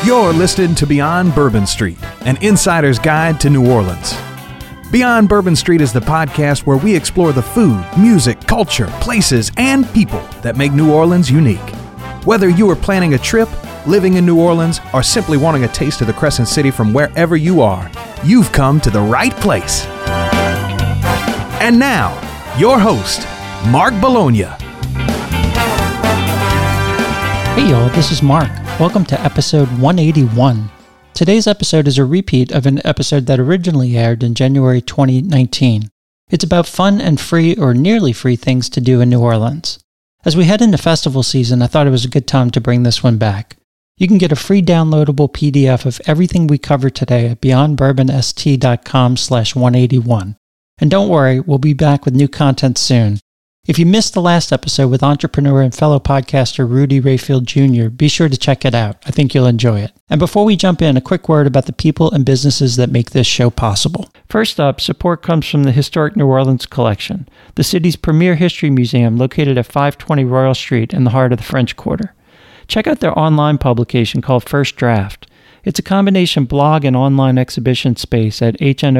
You're listening to Beyond Bourbon Street, an insider's guide to New Orleans. Beyond Bourbon Street is the podcast where we explore the food, music, culture, places, and people that make New Orleans unique. Whether you are planning a trip, living in New Orleans, or simply wanting a taste of the Crescent City from wherever you are, you've come to the right place. And now, your host, Mark Bologna. Hey y'all, this is Mark. Welcome to episode 181. Today's episode is a repeat of an episode that originally aired in January 2019. It's about fun and free or nearly free things to do in New Orleans. As we head into festival season, I thought it was a good time to bring this one back. You can get a free downloadable PDF of everything we cover today at beyondbourbonst.com/181. And don't worry, we'll be back with new content soon. If you missed the last episode with entrepreneur and fellow podcaster Rudy Rayfield Jr., be sure to check it out. I think you'll enjoy it. And before we jump in, a quick word about the people and businesses that make this show possible. First up, support comes from the Historic New Orleans Collection, the city's premier history museum located at 520 Royal Street in the heart of the French Quarter. Check out their online publication called First Draft. It's a combination blog and online exhibition space at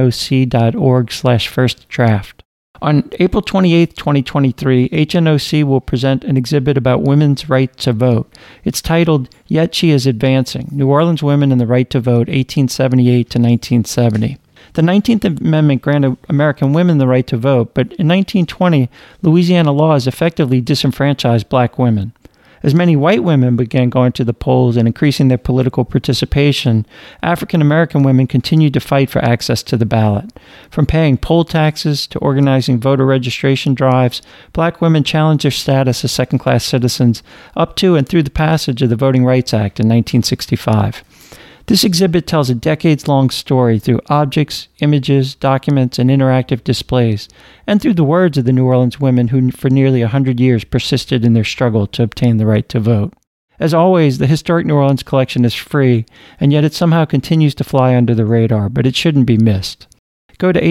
hnoc.org/firstdraft. On April 28, 2023, HNOC will present an exhibit about women's right to vote. It's titled, Yet She is Advancing, New Orleans Women and the Right to Vote, 1878 to 1970. The 19th Amendment granted American women the right to vote, but in 1920, Louisiana laws effectively disenfranchised black women. As many white women began going to the polls and increasing their political participation, African American women continued to fight for access to the ballot. From paying poll taxes to organizing voter registration drives, black women challenged their status as second-class citizens up to and through the passage of the Voting Rights Act in 1965. This exhibit tells a decades-long story through objects, images, documents, and interactive displays, and through the words of the New Orleans women who for nearly 100 years persisted in their struggle to obtain the right to vote. As always, the Historic New Orleans Collection is free, and yet it somehow continues to fly under the radar, but it shouldn't be missed. Go to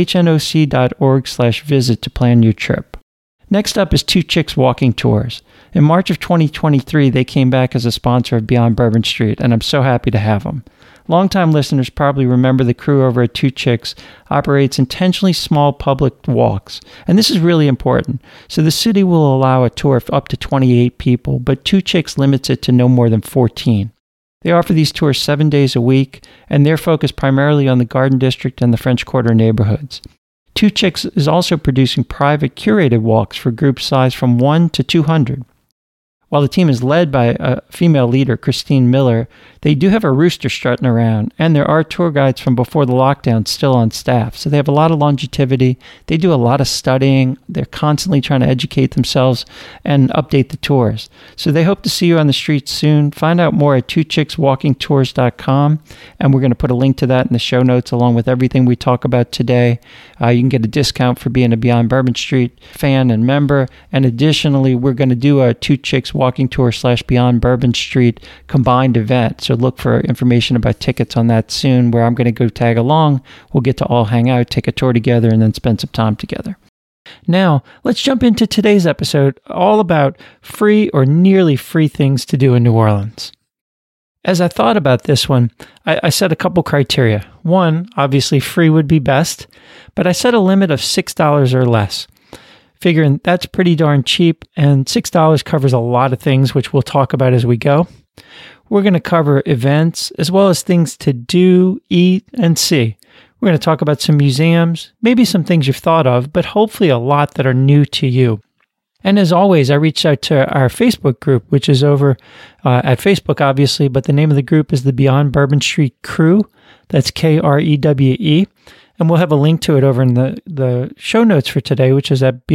hnoc.org/visit to plan your trip. Next up is Two Chicks Walking Tours. In March of 2023, they came back as a sponsor of Beyond Bourbon Street, and I'm so happy to have them. Longtime listeners probably remember the crew over at Two Chicks operates intentionally small public walks, and this is really important. So the city will allow a tour of up to 28 people, but Two Chicks limits it to no more than 14. They offer these tours 7 days a week, and they're focused primarily on the Garden District and the French Quarter neighborhoods. Two Chicks is also producing private curated walks for groups sized from 1 to 200. While the team is led by a female leader, Christine Miller, they do have a rooster strutting around, and there are tour guides from before the lockdown still on staff. So they have a lot of longevity. They do a lot of studying. They're constantly trying to educate themselves and update the tours. So they hope to see you on the streets soon. Find out more at twochickswalkingtours.com, and we're going to put a link to that in the show notes along with everything we talk about today. You can get a discount for being a Beyond Bourbon Street fan and member, and additionally, we're going to do a Two Chicks Walking Tour /Beyond Bourbon Street combined event. So look for information about tickets on that soon, where I'm going to go tag along. We'll get to all hang out, take a tour together, and then spend some time together. Now, let's jump into today's episode, all about free or nearly free things to do in New Orleans. As I thought about this one, I set a couple criteria. One, obviously free would be best, but I set a limit of $6 or less. Figuring that's pretty darn cheap, and $6 covers a lot of things, which we'll talk about as we go. We're going to cover events, as well as things to do, eat, and see. We're going to talk about some museums, maybe some things you've thought of, but hopefully a lot that are new to you. And as always, I reached out to our Facebook group, which is over at Facebook, obviously, but the name of the group is the Beyond Bourbon Street Crew. That's KREWE. And we'll have a link to it over in the show notes for today, which is at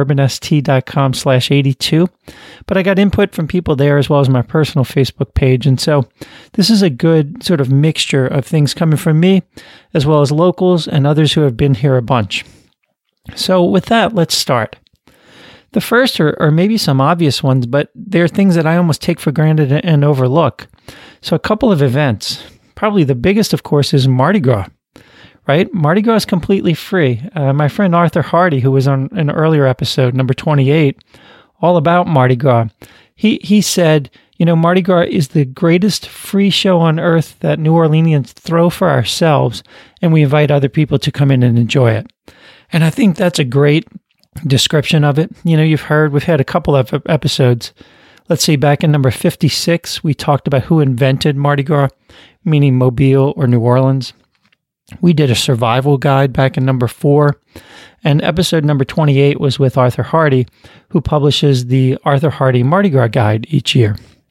beyondbourbonst.com/82. But I got input from people there as well as my personal Facebook page. And so this is a good sort of mixture of things coming from me, as well as locals and others who have been here a bunch. So with that, let's start. The first are maybe some obvious ones, but they're things that I almost take for granted and overlook. So a couple of events. Probably the biggest, of course, is Mardi Gras. Right? Mardi Gras is completely free. My friend Arthur Hardy, who was on an earlier episode, number 28, all about Mardi Gras, he said, Mardi Gras is the greatest free show on earth that New Orleanians throw for ourselves, and we invite other people to come in and enjoy it. And I think that's a great description of it. We've had a couple of episodes. Let's see, back in number 56, we talked about who invented Mardi Gras, meaning Mobile or New Orleans. We did a survival guide back in number 4. And episode number 28 was with Arthur Hardy, who publishes the Arthur Hardy Mardi Gras Guide each year.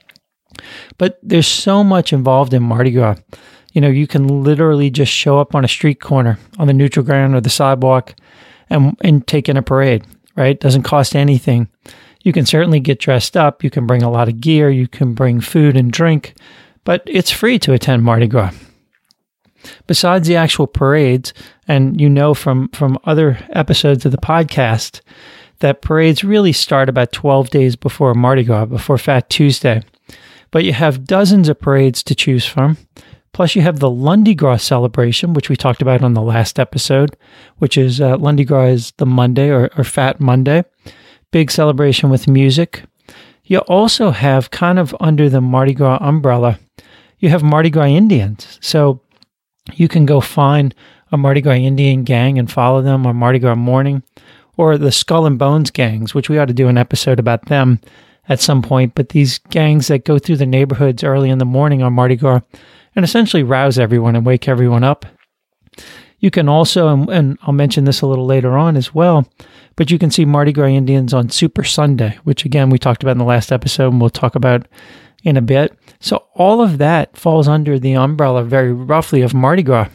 But there's so much involved in Mardi Gras. You can literally just show up on a street corner, on the neutral ground or the sidewalk, and take in a parade, right? Doesn't cost anything. You can certainly get dressed up. You can bring a lot of gear. You can bring food and drink. But it's free to attend Mardi Gras. Besides the actual parades, and from other episodes of the podcast, that parades really start about 12 days before Mardi Gras, before Fat Tuesday. But you have dozens of parades to choose from. Plus, you have the Lundi Gras celebration, which we talked about on the last episode, which is Lundi Gras is the Monday or Fat Monday. Big celebration with music. You also have, kind of under the Mardi Gras umbrella, you have Mardi Gras Indians. So you can go find a Mardi Gras Indian gang and follow them on Mardi Gras morning, or the Skull and Bones gangs, which we ought to do an episode about them at some point. But these gangs that go through the neighborhoods early in the morning on Mardi Gras and essentially rouse everyone and wake everyone up. You can also, and I'll mention this a little later on as well, but you can see Mardi Gras Indians on Super Sunday, which again we talked about in the last episode and we'll talk about in a bit. So all of that falls under the umbrella very roughly of Mardi Gras.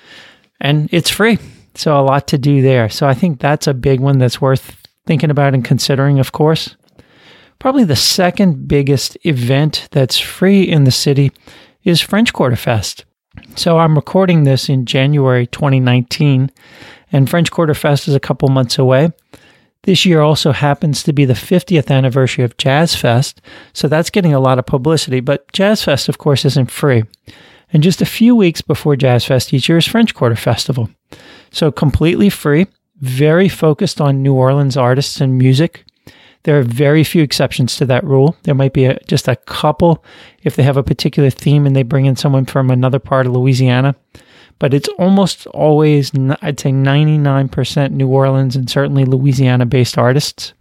And it's free. So a lot to do there. So I think that's a big one that's worth thinking about and considering, of course. Probably the second biggest event that's free in the city is French Quarter Fest. So I'm recording this in January 2019, and French Quarter Fest is a couple months away. This year also happens to be the 50th anniversary of Jazz Fest, so that's getting a lot of publicity. But Jazz Fest, of course, isn't free. And just a few weeks before Jazz Fest each year is French Quarter Festival. So completely free, very focused on New Orleans artists and music. There are very few exceptions to that rule. There might be just a couple if they have a particular theme and they bring in someone from another part of Louisiana. But it's almost always, I'd say 99% New Orleans and certainly Louisiana-based artists.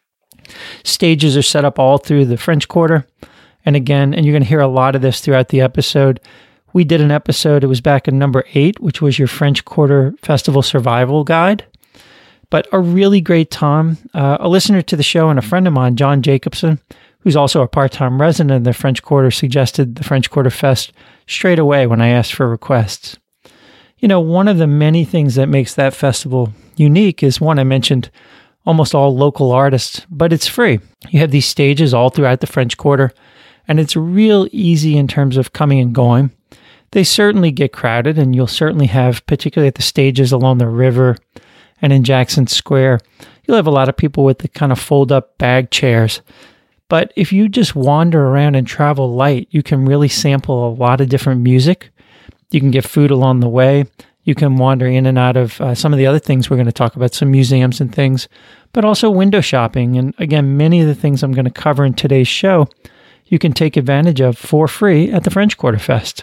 Stages are set up all through the French Quarter. And again, and you're going to hear a lot of this throughout the episode. We did an episode, it was back in number 8, which was your French Quarter Festival Survival Guide. But a really great time. A listener to the show and a friend of mine, John Jacobson, who's also a part-time resident of the French Quarter, suggested the French Quarter Fest straight away when I asked for requests. One of the many things that makes that festival unique is, one, I mentioned almost all local artists, but it's free. You have these stages all throughout the French Quarter, and it's real easy in terms of coming and going. They certainly get crowded, and you'll certainly have, particularly at the stages along the river and in Jackson Square, you'll have a lot of people with the kind of fold-up bag chairs. But if you just wander around and travel light, you can really sample a lot of different music. You can get food along the way. You can wander in and out of some of the other things we're going to talk about, some museums and things, but also window shopping. And again, many of the things I'm going to cover in today's show, you can take advantage of for free at the French Quarter Fest.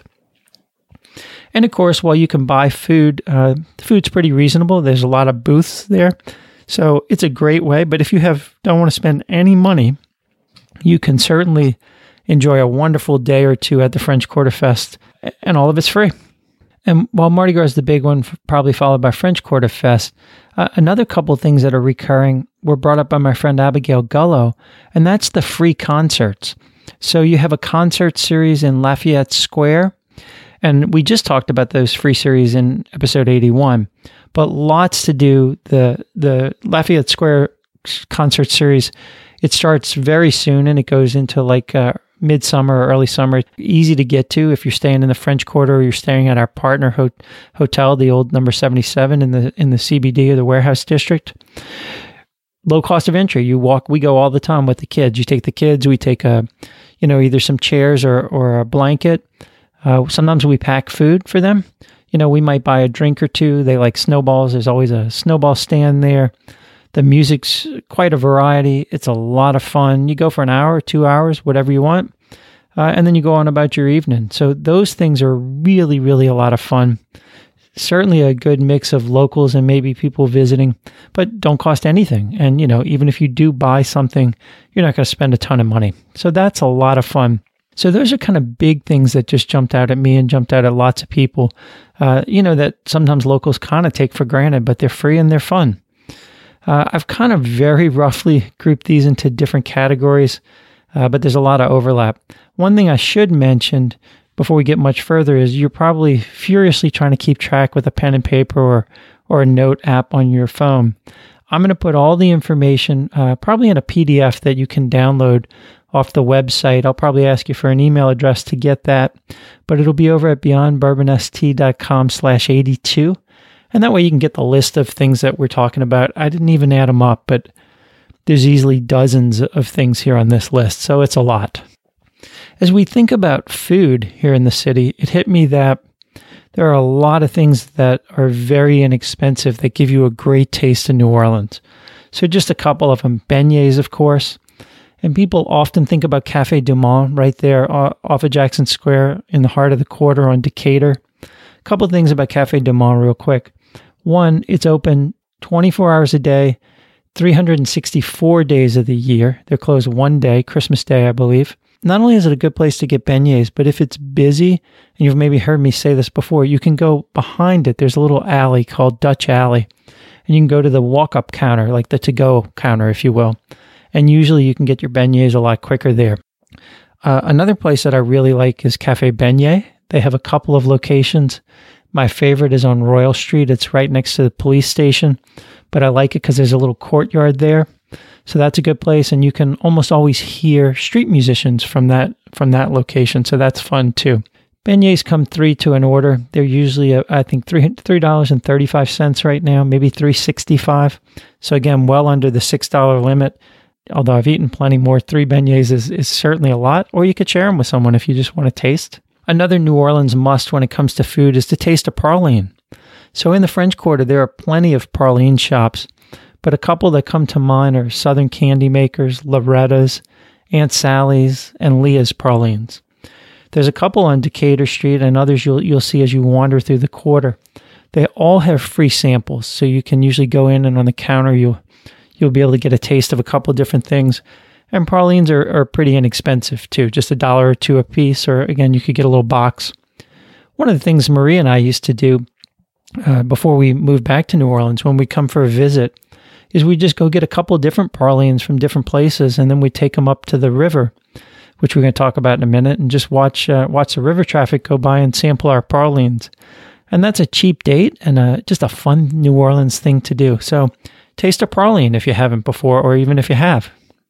And of course, while you can buy food, the food's pretty reasonable. There's a lot of booths there. So it's a great way. But if you don't want to spend any money, you can certainly enjoy a wonderful day or two at the French Quarter Fest, and all of it's free. And while Mardi Gras is the big one, probably followed by French Quarter Fest, another couple of things that are recurring were brought up by my friend Abigail Gullo, and that's the free concerts. So you have a concert series in Lafayette Square, and we just talked about those free series in episode 81, but lots to do. The Lafayette Square concert series, it starts very soon and it goes into like midsummer or early summer. Easy to get to if you're staying in the French Quarter or you're staying at our partner hotel, the old number 77 in the CBD or the Warehouse District. Low cost of entry. We go all the time with the kids. You take the kids, we take either some chairs or a blanket. Sometimes we pack food for them. We might buy a drink or two. They like snowballs. There's always a snowball stand there. The music's quite a variety. It's a lot of fun. You go for an hour or 2 hours, whatever you want. and then you go on about your evening. So those things are really, really a lot of fun. Certainly a good mix of locals and maybe people visiting, but don't cost anything. And, even if you do buy something, you're not going to spend a ton of money. So that's a lot of fun. So those are kind of big things that just jumped out at me and jumped out at lots of people, that sometimes locals kind of take for granted, but they're free and they're fun. I've kind of very roughly grouped these into different categories, but there's a lot of overlap. One thing I should mention before we get much further is you're probably furiously trying to keep track with a pen and paper or a note app on your phone. I'm going to put all the information probably in a PDF that you can download off the website. I'll probably ask you for an email address to get that, but it'll be over at beyondbourbonst.com/82. And that way you can get the list of things that we're talking about. I didn't even add them up, but there's easily dozens of things here on this list, so it's a lot. As we think about food here in the city, it hit me that there are a lot of things that are very inexpensive that give you a great taste in New Orleans. So just a couple of them. Beignets, of course. And people often think about Café Du Monde right there off of Jackson Square in the heart of the quarter on Decatur. A couple of things about Café Du Monde real quick. One, it's open 24 hours a day, 364 days of the year. They're closed one day, Christmas Day, I believe. Not only is it a good place to get beignets, but if it's busy, and you've maybe heard me say this before, you can go behind it. There's a little alley called Dutch Alley, and you can go to the walk-up counter, like the to-go counter, if you will. And usually you can get your beignets a lot quicker there. Another place that I really like is Café Beignet. They have a couple of locations. My favorite is on Royal Street. It's right next to the police station, but I like it because there's a little courtyard there. So that's a good place, and you can almost always hear street musicians from that location, so that's fun too. Beignets come 3 to an order. They're usually, I think, $3.35 right now, maybe $3.65. So again, well under the $6 limit. Although I've eaten plenty more, 3 beignets is certainly a lot, or you could share them with someone if you just want to taste. Another New Orleans must when it comes to food is to taste a praline. So in the French Quarter, there are plenty of praline shops, but a couple that come to mind are Southern Candy Makers, Loretta's, Aunt Sally's, and Leah's Pralines. There's a couple on Decatur Street and others you'll see as you wander through the quarter. They all have free samples, so you can usually go in and on the counter you'll be able to get a taste of a couple of different things. And pralines are pretty inexpensive too, just $1 or $2 a piece, or again, you could get a little box. One of the things Maria and I used to do before we moved back to New Orleans, when we come for a visit, is we just go get a couple of different pralines from different places, and then we take them up to the river, which we're going to talk about in a minute, and just watch the river traffic go by and sample our pralines. And that's a cheap date and just a fun New Orleans thing to do. So taste a praline if you haven't before, or even if you have.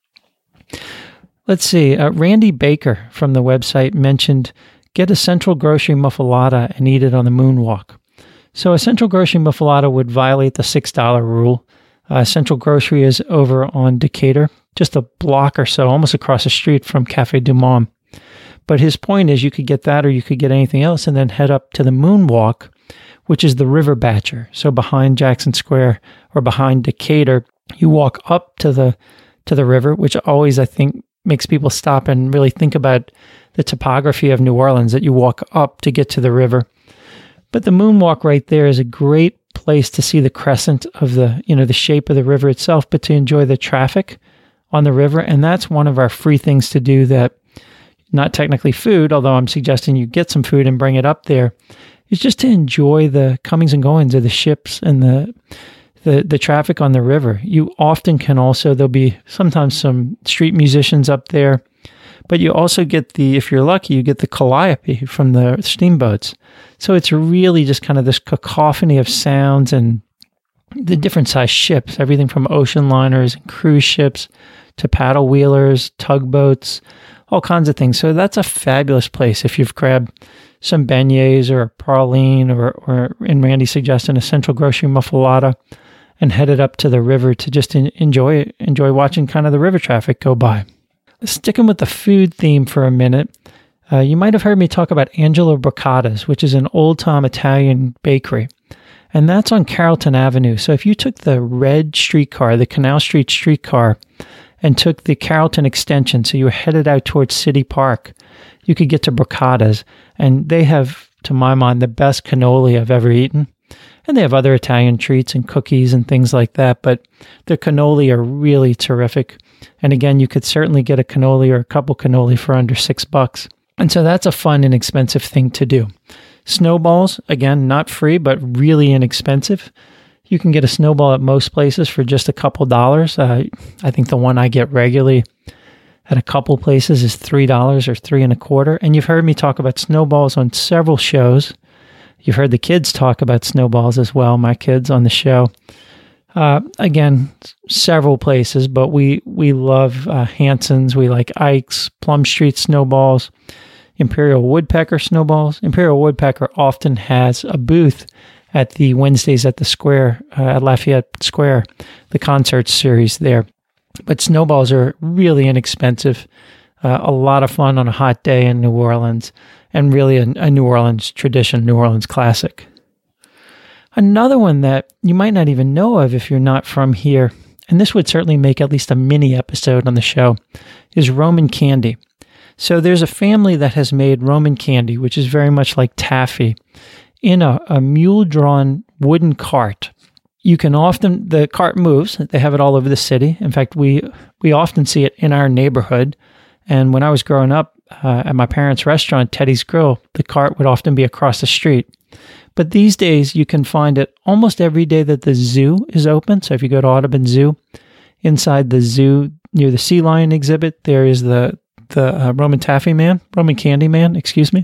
Let's see. Randy Baker from the website mentioned, get a Central Grocery muffalata and eat it on the moonwalk. So a Central Grocery muffalata would violate the $6 rule. Central Grocery is over on Decatur, just a block or so, almost across the street from Café Du Monde. But his point is you could get that or you could get anything else and then head up to the Moonwalk, which is the River Batcher. So behind Jackson Square or behind Decatur, you walk up to the river, which always, I think, makes people stop and really think about the topography of New Orleans, that you walk up to get to the river. But the Moonwalk right there is a great place to see the crescent of the shape of the river itself, but to enjoy the traffic on the river. And that's one of our free things to do that, not technically food, although I'm suggesting you get some food and bring it up there, is just to enjoy the comings and goings of the ships and the traffic on the river. You often can also, there'll be sometimes some street musicians up there, but you also get if you're lucky, you get the calliope from the steamboats. So it's really just kind of this cacophony of sounds and the different size ships, everything from ocean liners and cruise ships to paddle wheelers, tugboats, all kinds of things. So that's a fabulous place if you've grabbed some beignets or a praline or in Randy's suggestion, a Central Grocery muffalata, and headed up to the river to just enjoy watching kind of the river traffic go by. Sticking with the food theme for a minute, you might have heard me talk about Angelo Brocata's, which is an old-time Italian bakery, and that's on Carrollton Avenue. So if you took the red streetcar, the Canal Street streetcar, and took the Carrollton Extension, so you were headed out towards City Park, you could get to Brocata's, and they have, to my mind, the best cannoli I've ever eaten. And they have other Italian treats and cookies and things like that, but their cannoli are really terrific. And again, you could certainly get a cannoli or a couple cannoli for under $6. And so that's a fun, inexpensive thing to do. Snowballs, again, not free, but really inexpensive. You can get a snowball at most places for just a couple dollars. I think the one I get regularly at a couple places is $3 or $3.25. And you've heard me talk about snowballs on several shows. You've heard the kids talk about snowballs as well, my kids on the show. Again, several places, but we love Hanson's. We like Ike's, Plum Street snowballs, Imperial Woodpecker snowballs. Imperial Woodpecker often has a booth at the Wednesdays at the Square, at Lafayette Square, the concert series there. But snowballs are really inexpensive, a lot of fun on a hot day in New Orleans, and really a New Orleans tradition, New Orleans classic. Another one that you might not even know of if you're not from here, and this would certainly make at least a mini episode on the show, is Roman candy. So there's a family that has made Roman candy, which is very much like taffy, in a mule-drawn wooden cart. You can often, the cart moves, they have it all over the city. In fact, we often see it in our neighborhood. And when I was growing up at my parents' restaurant, Teddy's Grill, the cart would often be across the street. But these days, you can find it almost every day that the zoo is open. So if you go to Audubon Zoo, inside the zoo, near the sea lion exhibit, there is the Roman candy man,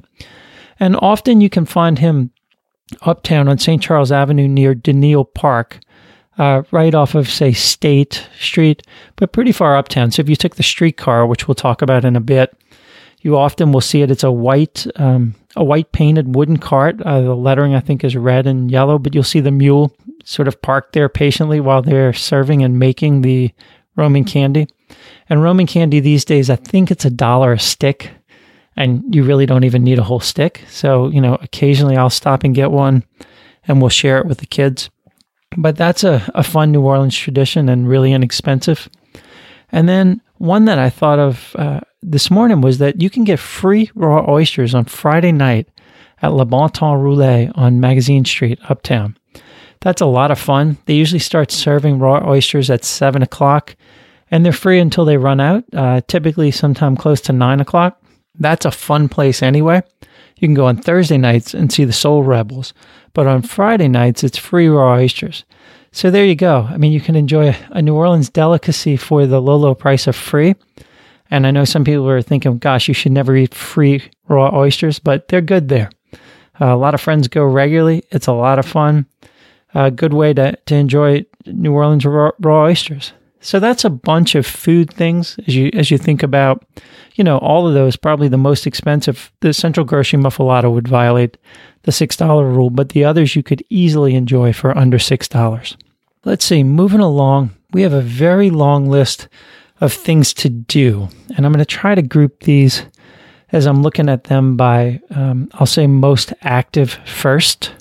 And often you can find him uptown on St. Charles Avenue near Daniel Park, right off of, say, State Street, but pretty far uptown. So if you took the streetcar, which we'll talk about in a bit, you often will see it. It's a white painted wooden cart. The lettering, I think, is red and yellow, but you'll see the mule sort of parked there patiently while they're serving and making the Roman candy. And Roman candy these days, I think it's $1 a stick. And you really don't even need a whole stick. So, occasionally I'll stop and get one and we'll share it with the kids. But that's a fun New Orleans tradition and really inexpensive. And then one that I thought of this morning was that you can get free raw oysters on Friday night at Le Bon Temps Roulé on Magazine Street, uptown. That's a lot of fun. They usually start serving raw oysters at 7 o'clock, and they're free until they run out, typically sometime close to 9 o'clock. That's a fun place anyway. You can go on Thursday nights and see the Soul Rebels, but on Friday nights, it's free raw oysters. So there you go. I mean, you can enjoy a New Orleans delicacy for the low, low price of free. And I know some people are thinking, gosh, you should never eat free raw oysters, but they're good there. A lot of friends go regularly. It's a lot of fun. A good way to enjoy New Orleans raw oysters. So that's a bunch of food things as you think about, all of those. Probably the most expensive, the Central Grocery Muffalata would violate the $6 rule, but the others you could easily enjoy for under $6. Let's see, moving along, we have a very long list of things to do, and I'm going to try to group these as I'm looking at them by, I'll say most active first.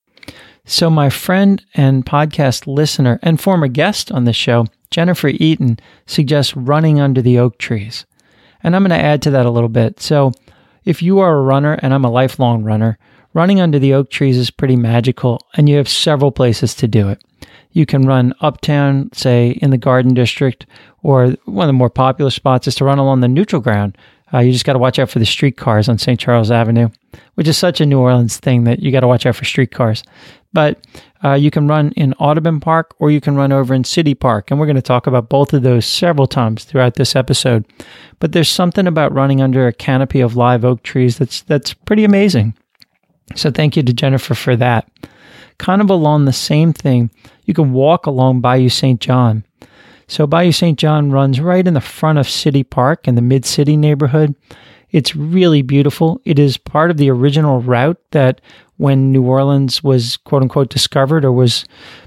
So my friend and podcast listener and former guest on the show, Jennifer Eaton, suggests running under the oak trees. And I'm going to add to that a little bit. So if you are a runner, and I'm a lifelong runner, running under the oak trees is pretty magical, and you have several places to do it. You can run uptown, say in the Garden District, or one of the more popular spots is to run along the neutral ground. You just got to watch out for the streetcars on St. Charles Avenue, which is such a New Orleans thing that you got to watch out for streetcars. But you can run in Audubon Park, or you can run over in City Park. And we're going to talk about both of those several times throughout this episode. But there's something about running under a canopy of live oak trees that's pretty amazing. So thank you to Jennifer for that. Kind of along the same thing, you can walk along Bayou St. John. So Bayou St. John runs right in the front of City Park in the Mid-City neighborhood. It's really beautiful. It is part of the original route that when New Orleans was quote-unquote discovered, or was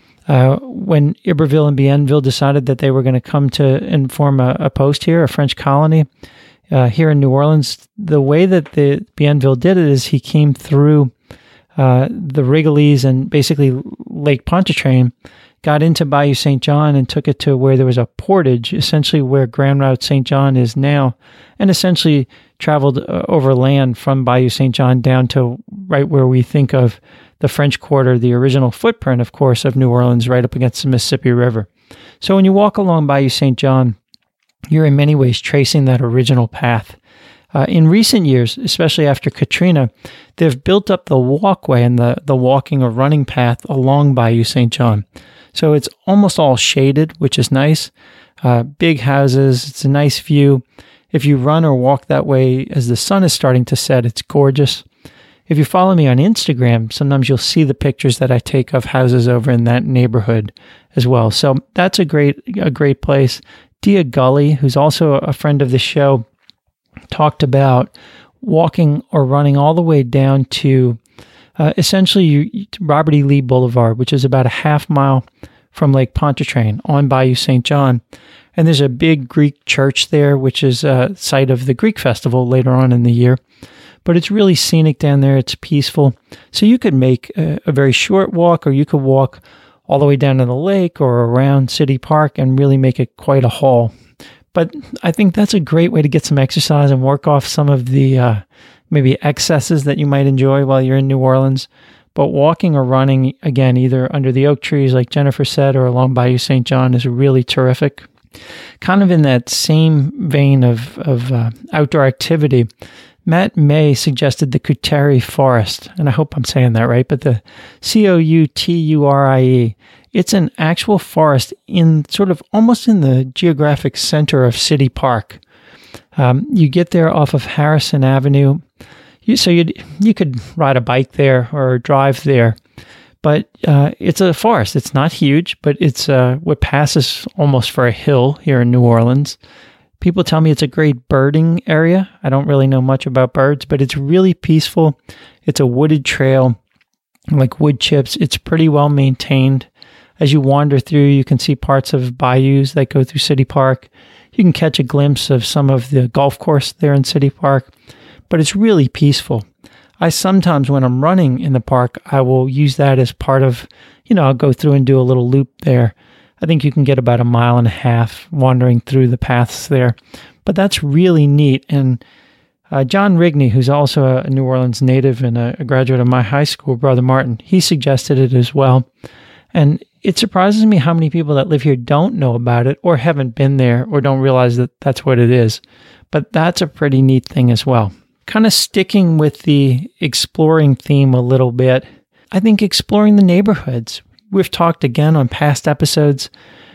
when Iberville and Bienville decided that they were going to come to and form a post here, a French colony here in New Orleans. The way that the Bienville did it is he came through the Rigolets and basically Lake Pontchartrain, got into Bayou St. John and took it to where there was a portage, essentially where Grand Route St. John is now, and essentially traveled overland from Bayou St. John down to right where we think of the French Quarter, the original footprint, of course, of New Orleans, right up against the Mississippi River. So when you walk along Bayou St. John, you're in many ways tracing that original path. In recent years, especially after Katrina, they've built up the walkway and the walking or running path along Bayou St. John. So it's almost all shaded, which is nice. Big houses, it's a nice view. If you run or walk that way as the sun is starting to set, it's gorgeous. If you follow me on Instagram, sometimes you'll see the pictures that I take of houses over in that neighborhood as well. So that's a great place. Dia Gully, who's also a friend of the show, talked about walking or running all the way down to essentially Robert E. Lee Boulevard, which is about a half mile from Lake Pontchartrain on Bayou St. John. And there's a big Greek church there, which is a site of the Greek festival later on in the year. But it's really scenic down there. It's peaceful. So you could make a very short walk, or you could walk all the way down to the lake or around City Park and really make it quite a haul. But I think that's a great way to get some exercise and work off some of the maybe excesses that you might enjoy while you're in New Orleans. But walking or running, again, either under the oak trees, like Jennifer said, or along Bayou St. John is really terrific. Kind of in that same vein of outdoor activity, Matt May suggested the Couturier Forest, and I hope I'm saying that right, but the Couturie. It's an actual forest in sort of almost in the geographic center of City Park. You get there off of Harrison Avenue. You could ride a bike there or drive there, but it's a forest. It's not huge, but it's what passes almost for a hill here in New Orleans. People tell me it's a great birding area. I don't really know much about birds, but it's really peaceful. It's a wooded trail, like wood chips. It's pretty well maintained. As you wander through, you can see parts of bayous that go through City Park. You can catch a glimpse of some of the golf course there in City Park, but it's really peaceful. I sometimes, when I'm running in the park, I will use that as part of, I'll go through and do a little loop there. I think you can get about 1.5 miles wandering through the paths there, but that's really neat. And John Rigney, who's also a New Orleans native and a graduate of my high school, Brother Martin, he suggested it as well. And it surprises me how many people that live here don't know about it or haven't been there or don't realize that that's what it is. But that's a pretty neat thing as well. Kind of sticking with the exploring theme a little bit, I think exploring the neighborhoods. We've talked again on past episodes.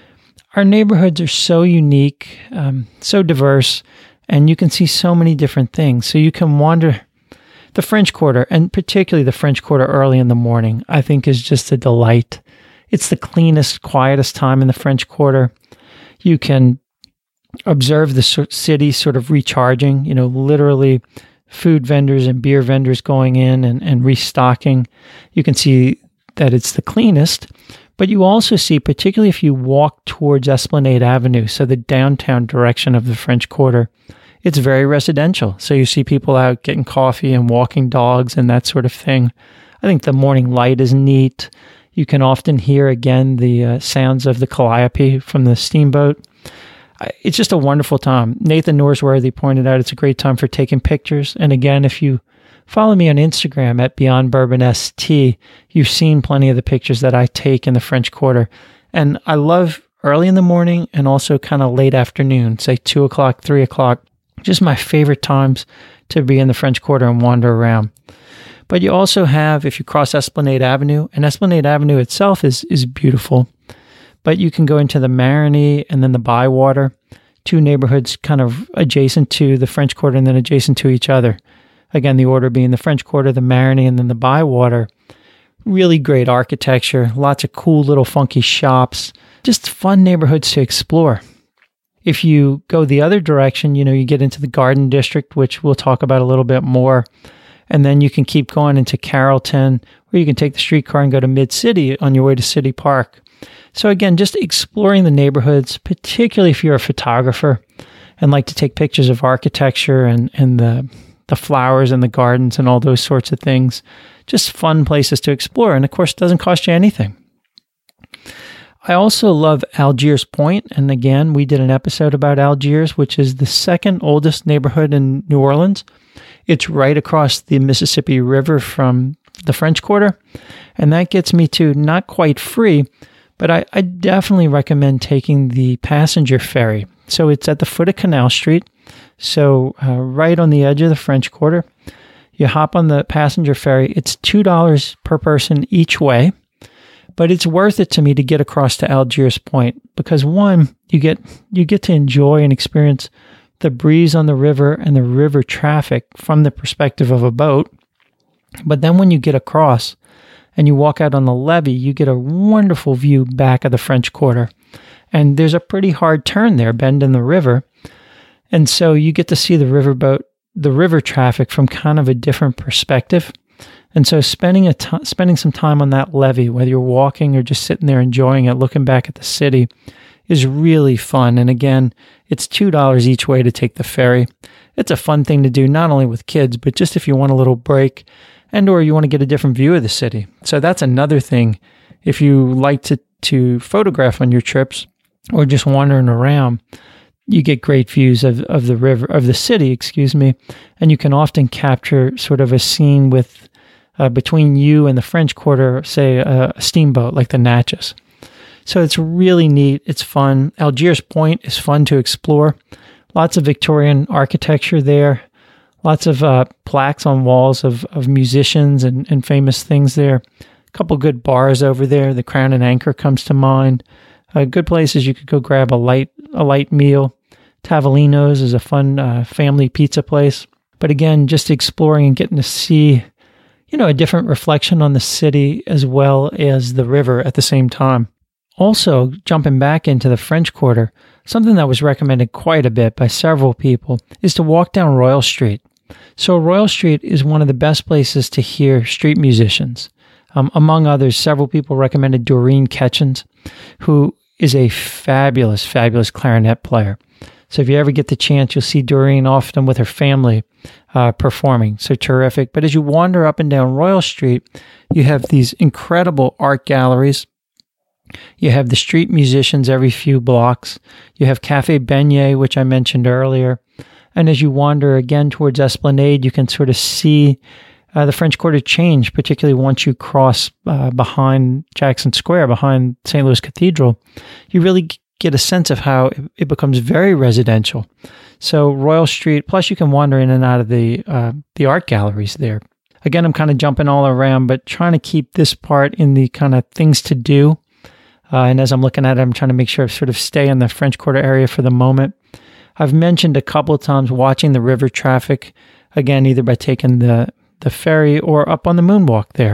Our neighborhoods are so unique, so diverse, and you can see so many different things. So you can wander the French Quarter, and particularly the French Quarter early in the morning, I think is just a delight. It's the cleanest, quietest time in the French Quarter. You can observe the city sort of recharging, literally food vendors and beer vendors going in and restocking. You can see that it's the cleanest, but you also see, particularly if you walk towards Esplanade Avenue, so the downtown direction of the French Quarter, it's very residential. So you see people out getting coffee and walking dogs and that sort of thing. I think the morning light is neat. You can often hear, again, the sounds of the calliope from the steamboat. It's just a wonderful time. Nathan Norsworthy pointed out it's a great time for taking pictures. And again, if you follow me on Instagram at BeyondBourbonST, you've seen plenty of the pictures that I take in the French Quarter. And I love early in the morning and also kind of late afternoon, say 2 o'clock, 3 o'clock. Just my favorite times to be in the French Quarter and wander around. But you also have, if you cross Esplanade Avenue, and Esplanade Avenue itself is beautiful, but you can go into the Marigny and then the Bywater, two neighborhoods kind of adjacent to the French Quarter and then adjacent to each other. Again, the order being the French Quarter, the Marigny, and then the Bywater. Really great architecture, lots of cool little funky shops, just fun neighborhoods to explore. If you go the other direction, you get into the Garden District, which we'll talk about a little bit more. And then you can keep going into Carrollton, or you can take the streetcar and go to Mid-City on your way to City Park. So again, just exploring the neighborhoods, particularly if you're a photographer and like to take pictures of architecture and the flowers and the gardens and all those sorts of things. Just fun places to explore. And of course, it doesn't cost you anything. I also love Algiers Point, and again, we did an episode about Algiers, which is the second oldest neighborhood in New Orleans. It's right across the Mississippi River from the French Quarter, and that gets me to not quite free, but I definitely recommend taking the passenger ferry. So it's at the foot of Canal Street, so right on the edge of the French Quarter. You hop on the passenger ferry. It's $2 per person each way. But it's worth it to me to get across to Algiers Point because, one, you get to enjoy and experience the breeze on the river and the river traffic from the perspective of a boat. But then when you get across and you walk out on the levee, you get a wonderful view back of the French Quarter. And there's a pretty hard turn there, bend in the river. And so you get to see the river traffic from kind of a different perspective. And so spending some time on that levee, whether you're walking or just sitting there enjoying it, looking back at the city, is really fun. And again, it's $2 each way to take the ferry. It's a fun thing to do, not only with kids, but just if you want a little break and or you want to get a different view of the city. So that's another thing. If you like to photograph on your trips or just wandering around, you get great views of the city, and you can often capture sort of a scene with between you and the French Quarter, say a steamboat like the Natchez. So it's really neat. It's fun. Algiers Point is fun to explore. Lots of Victorian architecture there. Lots of plaques on walls of musicians and famous things there. A couple good bars over there. The Crown and Anchor comes to mind. Good places you could go grab a light meal. Tavolino's is a fun family pizza place. But again, just exploring and getting to see, a different reflection on the city as well as the river at the same time. Also, jumping back into the French Quarter, something that was recommended quite a bit by several people is to walk down Royal Street. So Royal Street is one of the best places to hear street musicians. Among others, several people recommended Doreen Ketchens, who is a fabulous, fabulous clarinet player. So if you ever get the chance, you'll see Doreen often with her family performing. So terrific. But as you wander up and down Royal Street, you have these incredible art galleries. You have the street musicians every few blocks. You have Cafe Beignet, which I mentioned earlier. And as you wander again towards Esplanade, you can sort of see the French Quarter change, particularly once you cross behind Jackson Square, behind St. Louis Cathedral. You really get a sense of how it becomes very residential. So Royal Street, plus you can wander in and out of the art galleries there. Again, I'm kind of jumping all around, but trying to keep this part in the kind of things to do. And as I'm looking at it, I'm trying to make sure I sort of stay in the French Quarter area for the moment. I've mentioned a couple of times watching the river traffic, again, either by taking the ferry or up on the moonwalk there.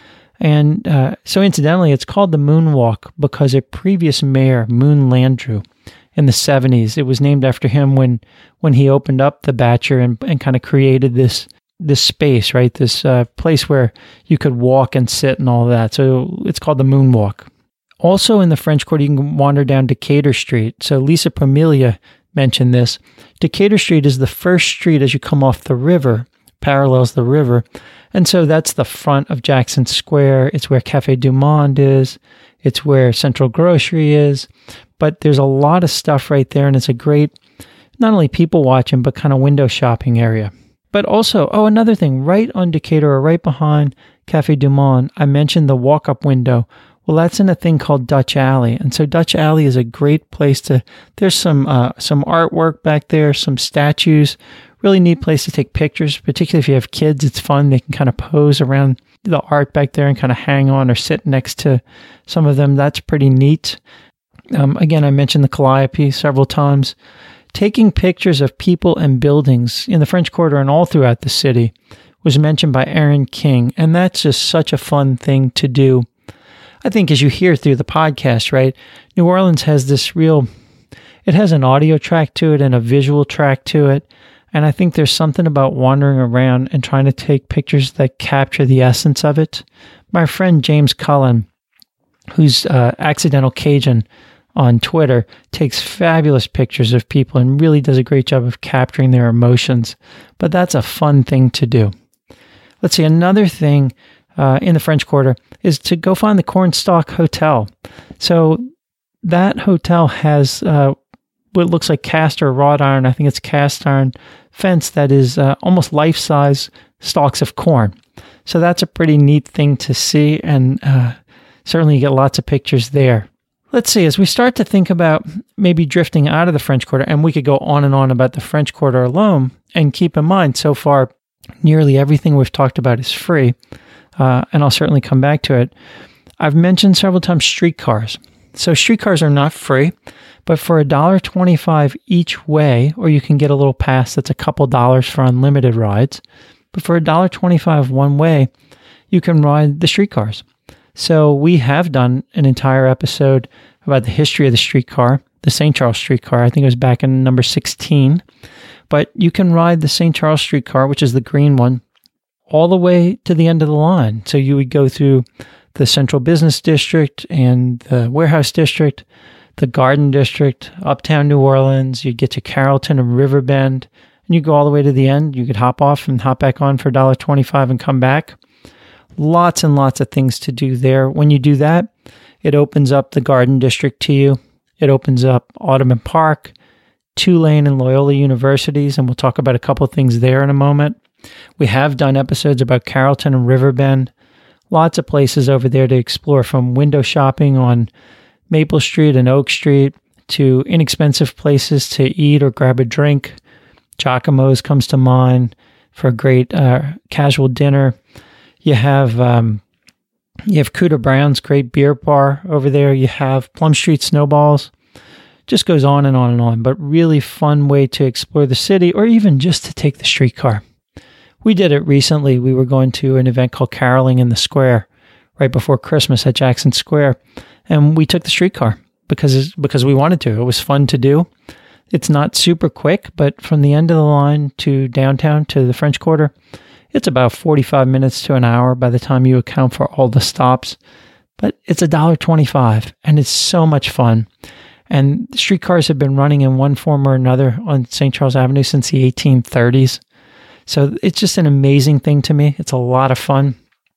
And so incidentally, it's called the Moonwalk because a previous mayor, Moon Landrieu, in the 70s, it was named after him when he opened up the Batcher and kind of created this space, right? This place where you could walk and sit and all that. So it's called the Moonwalk. Also in the French Quarter, you can wander down Decatur Street. So Lisa Premilia mentioned this. Decatur Street is the first street as you come off the river, parallels the river. And so that's the front of Jackson Square. It's where Cafe Du Monde is. It's where Central Grocery is. But there's a lot of stuff right there, and it's a great, not only people watching, but kind of window shopping area. But also, another thing, right on Decatur, or right behind Cafe Du Monde, I mentioned the walk-up window. Well, that's in a thing called Dutch Alley. And so Dutch Alley is a great place there's some artwork back there, some statues, really neat place to take pictures, particularly if you have kids. It's fun. They can kind of pose around the art back there and kind of hang on or sit next to some of them. That's pretty neat. Again, I mentioned the Calliope several times. Taking pictures of people and buildings in the French Quarter and all throughout the city was mentioned by Aaron King, and that's just such a fun thing to do. I think as you hear through the podcast, right, New Orleans has it has an audio track to it and a visual track to it. And I think there's something about wandering around and trying to take pictures that capture the essence of it. My friend James Cullen, who's Accidental Cajun on Twitter, takes fabulous pictures of people and really does a great job of capturing their emotions. But that's a fun thing to do. Let's see, another thing in the French Quarter is to go find the Cornstalk Hotel. So that hotel has what looks like cast or wrought iron, I think it's cast iron fence that is almost life-size stalks of corn. So that's a pretty neat thing to see, and certainly you get lots of pictures there. Let's see, as we start to think about maybe drifting out of the French Quarter, and we could go on and on about the French Quarter alone, and keep in mind, so far, nearly everything we've talked about is free, and I'll certainly come back to it. I've mentioned several times streetcars. So streetcars are not free, but for $1.25 each way, or you can get a little pass that's a couple dollars for unlimited rides, but for $1.25 one way, you can ride the streetcars. So we have done an entire episode about the history of the streetcar, the St. Charles streetcar. I think it was back in number 16. But you can ride the St. Charles streetcar, which is the green one, all the way to the end of the line. So you would go through the Central Business District and the Warehouse District, the Garden District, uptown New Orleans. You'd get to Carrollton and Riverbend, and you go all the way to the end. You could hop off and hop back on for $1.25 and come back. Lots and lots of things to do there. When you do that, it opens up the Garden District to you. It opens up Audubon Park, Tulane and Loyola Universities, and we'll talk about a couple of things there in a moment. We have done episodes about Carrollton and Riverbend. Lots of places over there to explore, from window shopping on Maple Street and Oak Street to inexpensive places to eat or grab a drink. Giacomo's comes to mind for a great casual dinner. You have Cuda Brown's great beer bar over there. You have Plum Street Snowballs. Just goes on and on and on, but really fun way to explore the city, or even just to take the streetcar. We did it recently. We were going to an event called Caroling in the Square right before Christmas at Jackson Square, and we took the streetcar because we wanted to. It was fun to do. It's not super quick, but from the end of the line to downtown to the French Quarter, it's about 45 minutes to an hour by the time you account for all the stops. But it's $1.25, and it's so much fun. And streetcars have been running in one form or another on St. Charles Avenue since the 1830s. So it's just an amazing thing to me. It's a lot of fun.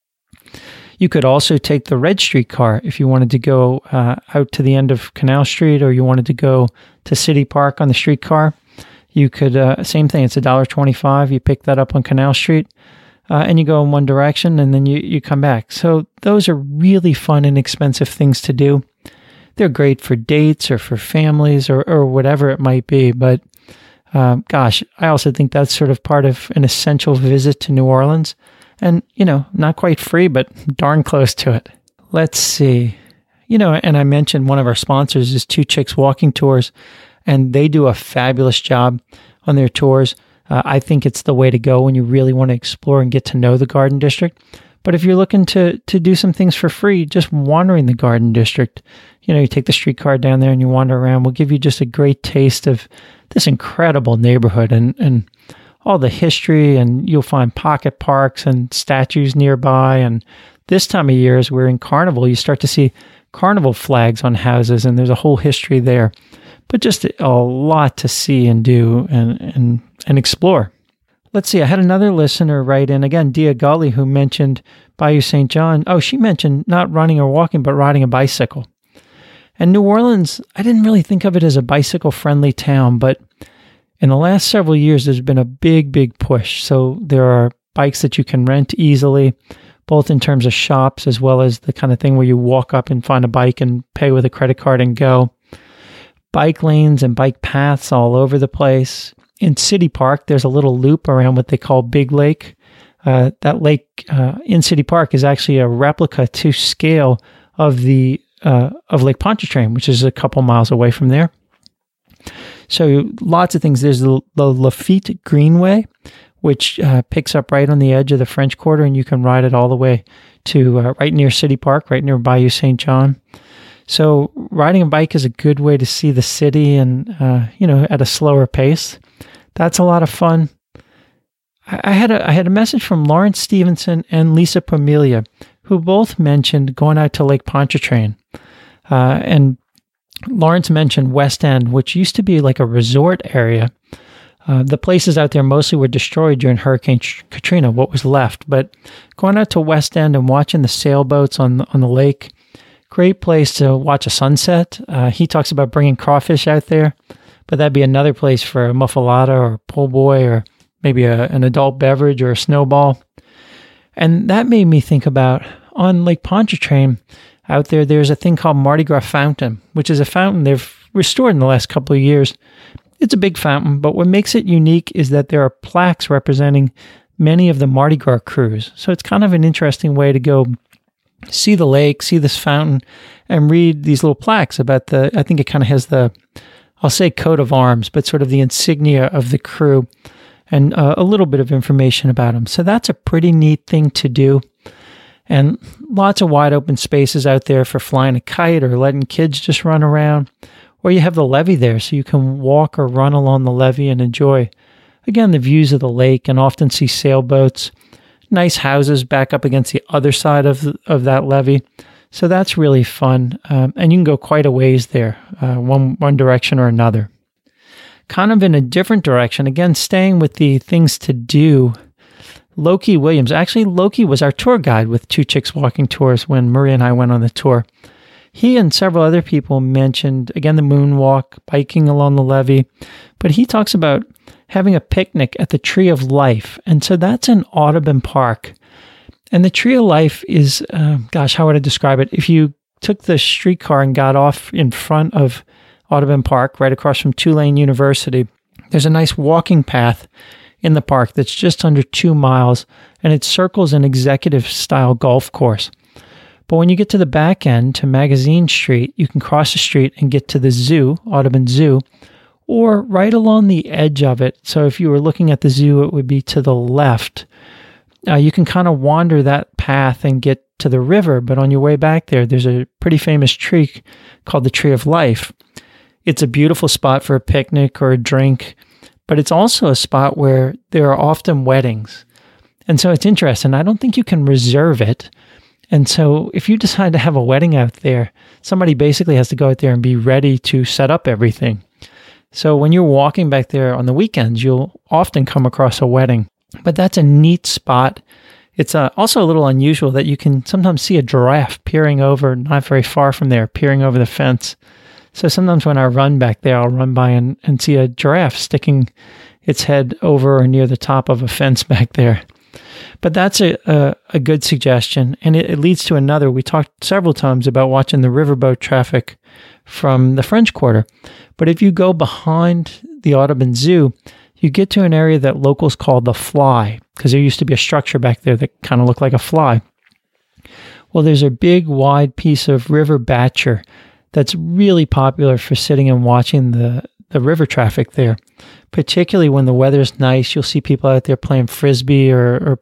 You could also take the red streetcar if you wanted to go out to the end of Canal Street, or you wanted to go to City Park on the streetcar. You could, same thing, it's $1.25. You pick that up on Canal Street, and you go in one direction, and then you come back. So those are really fun and inexpensive things to do. They're great for dates or for families or whatever it might be. But gosh, I also think that's sort of part of an essential visit to New Orleans. And, not quite free, but darn close to it. Let's see. And I mentioned one of our sponsors is Two Chicks Walking Tours, and they do a fabulous job on their tours. I think it's the way to go when you really want to explore and get to know the Garden District. But if you're looking to do some things for free, just wandering the Garden District, you take the streetcar down there and you wander around, will give you just a great taste of this incredible neighborhood and all the history, and you'll find pocket parks and statues nearby. And this time of year, as we're in Carnival, you start to see Carnival flags on houses, and there's a whole history there. But just a lot to see and do and explore. Let's see, I had another listener write in, again, Dia Gully, who mentioned Bayou St. John. Oh, she mentioned not running or walking, but riding a bicycle. And New Orleans, I didn't really think of it as a bicycle-friendly town, but in the last several years, there's been a big, big push. So there are bikes that you can rent easily, both in terms of shops as well as the kind of thing where you walk up and find a bike and pay with a credit card and go. Bike lanes and bike paths all over the place. In City Park, there's a little loop around what they call Big Lake. That lake in City Park is actually a replica to scale of the of Lake Pontchartrain, which is a couple miles away from there. So lots of things. There's the Lafitte Greenway, which picks up right on the edge of the French Quarter, and you can ride it all the way to right near City Park, right near Bayou St. John. So riding a bike is a good way to see the city and, at a slower pace. That's a lot of fun. I had a message from Lawrence Stevenson and Lisa Pomelia, who both mentioned going out to Lake Pontchartrain. And Lawrence mentioned West End, which used to be like a resort area. The places out there mostly were destroyed during Hurricane Katrina, what was left. But going out to West End and watching the sailboats on the lake, Great place to watch a sunset. He talks about bringing crawfish out there, but that'd be another place for a muffalata or po' boy or maybe an adult beverage or a snowball. And that made me think about, on Lake Pontchartrain, out there, there's a thing called Mardi Gras Fountain, which is a fountain they've restored in the last couple of years. It's a big fountain, but what makes it unique is that there are plaques representing many of the Mardi Gras crews. So it's kind of an interesting way to go see the lake, see this fountain, and read these little plaques about I think it kind of has I'll say coat of arms, but sort of the insignia of the crew and a little bit of information about them. So that's a pretty neat thing to do. And lots of wide open spaces out there for flying a kite or letting kids just run around. Or you have the levee there, so you can walk or run along the levee and enjoy, again, the views of the lake and often see sailboats, nice houses back up against the other side of that levee. So that's really fun. And you can go quite a ways there, one direction or another. Kind of in a different direction, again, staying with the things to do, Loki Williams. Actually, Loki was our tour guide with Two Chicks Walking Tours when Maria and I went on the tour. He and several other people mentioned, again, the moonwalk, biking along the levee, but he talks about having a picnic at the Tree of Life. And so that's in Audubon Park. And the Tree of Life is, how would I describe it? If you took the streetcar and got off in front of Audubon Park, right across from Tulane University, there's a nice walking path in the park that's just under 2 miles, and it circles an executive-style golf course. But when you get to the back end, to Magazine Street, you can cross the street and get to the zoo, Audubon Zoo, or right along the edge of it. So if you were looking at the zoo, it would be to the left. You can kind of wander that path and get to the river, but on your way back there, there's a pretty famous tree called the Tree of Life. It's a beautiful spot for a picnic or a drink, but it's also a spot where there are often weddings. And so it's interesting. I don't think you can reserve it. And so if you decide to have a wedding out there, somebody basically has to go out there and be ready to set up everything. So when you're walking back there on the weekends, you'll often come across a wedding. But that's a neat spot. It's also a little unusual that you can sometimes see a giraffe peering over, not very far from there, peering over the fence. So sometimes when I run back there, I'll run by and see a giraffe sticking its head over or near the top of a fence back there. But that's a good suggestion, and it leads to another. We talked several times about watching the riverboat traffic from the French Quarter. But if you go behind the Audubon Zoo, you get to an area that locals call the Fly, because there used to be a structure back there that kind of looked like a fly. Well, there's a big, wide piece of river batcher that's really popular for sitting and watching the river traffic there. Particularly when the weather's nice, you'll see people out there playing frisbee or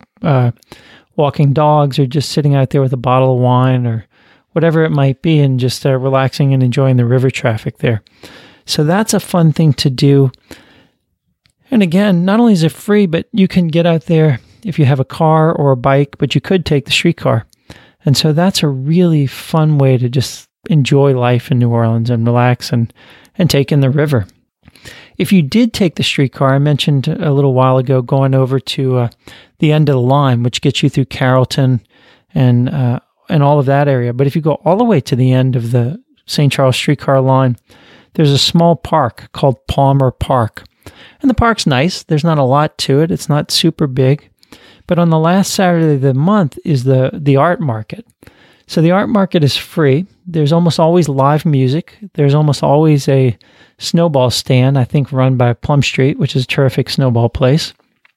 walking dogs or just sitting out there with a bottle of wine or whatever it might be and just relaxing and enjoying the river traffic there. So that's a fun thing to do. And again, not only is it free, but you can get out there if you have a car or a bike, but you could take the streetcar. And so that's a really fun way to just enjoy life in New Orleans and relax and take in the river. If you did take the streetcar, I mentioned a little while ago going over to the end of the line, which gets you through Carrollton and all of that area. But if you go all the way to the end of the St. Charles streetcar line, there's a small park called Palmer Park. And the park's nice. There's not a lot to it. It's not super big. But on the last Saturday of the month is the art market. So the art market is free. There's almost always live music. There's almost always a snowball stand, I think run by Plum Street, which is a terrific snowball place.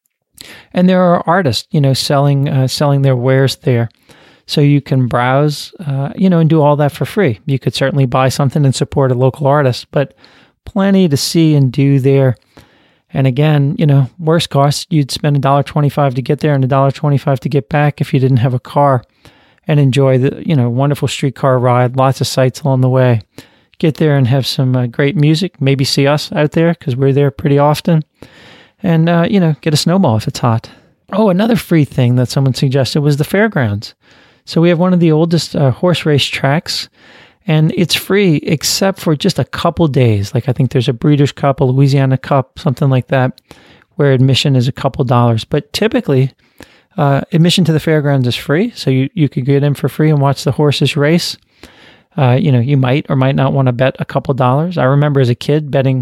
And there are artists, selling their wares there. So you can browse, and do all that for free. You could certainly buy something and support a local artist, but plenty to see and do there. And again, worst cost, you'd spend $1.25 to get there and $1.25 to get back if you didn't have a car, and enjoy the, wonderful streetcar ride, lots of sights along the way. Get there and have some great music, maybe see us out there because we're there pretty often, and, get a snowball if it's hot. Oh, another free thing that someone suggested was the fairgrounds. So we have one of the oldest horse race tracks, and it's free except for just a couple days. Like I think there's a Breeders' Cup, a Louisiana Cup, something like that, where admission is a couple dollars. But typically, admission to the fairgrounds is free, so you could get in for free and watch the horses race. You might or might not want to bet a couple dollars. I remember as a kid betting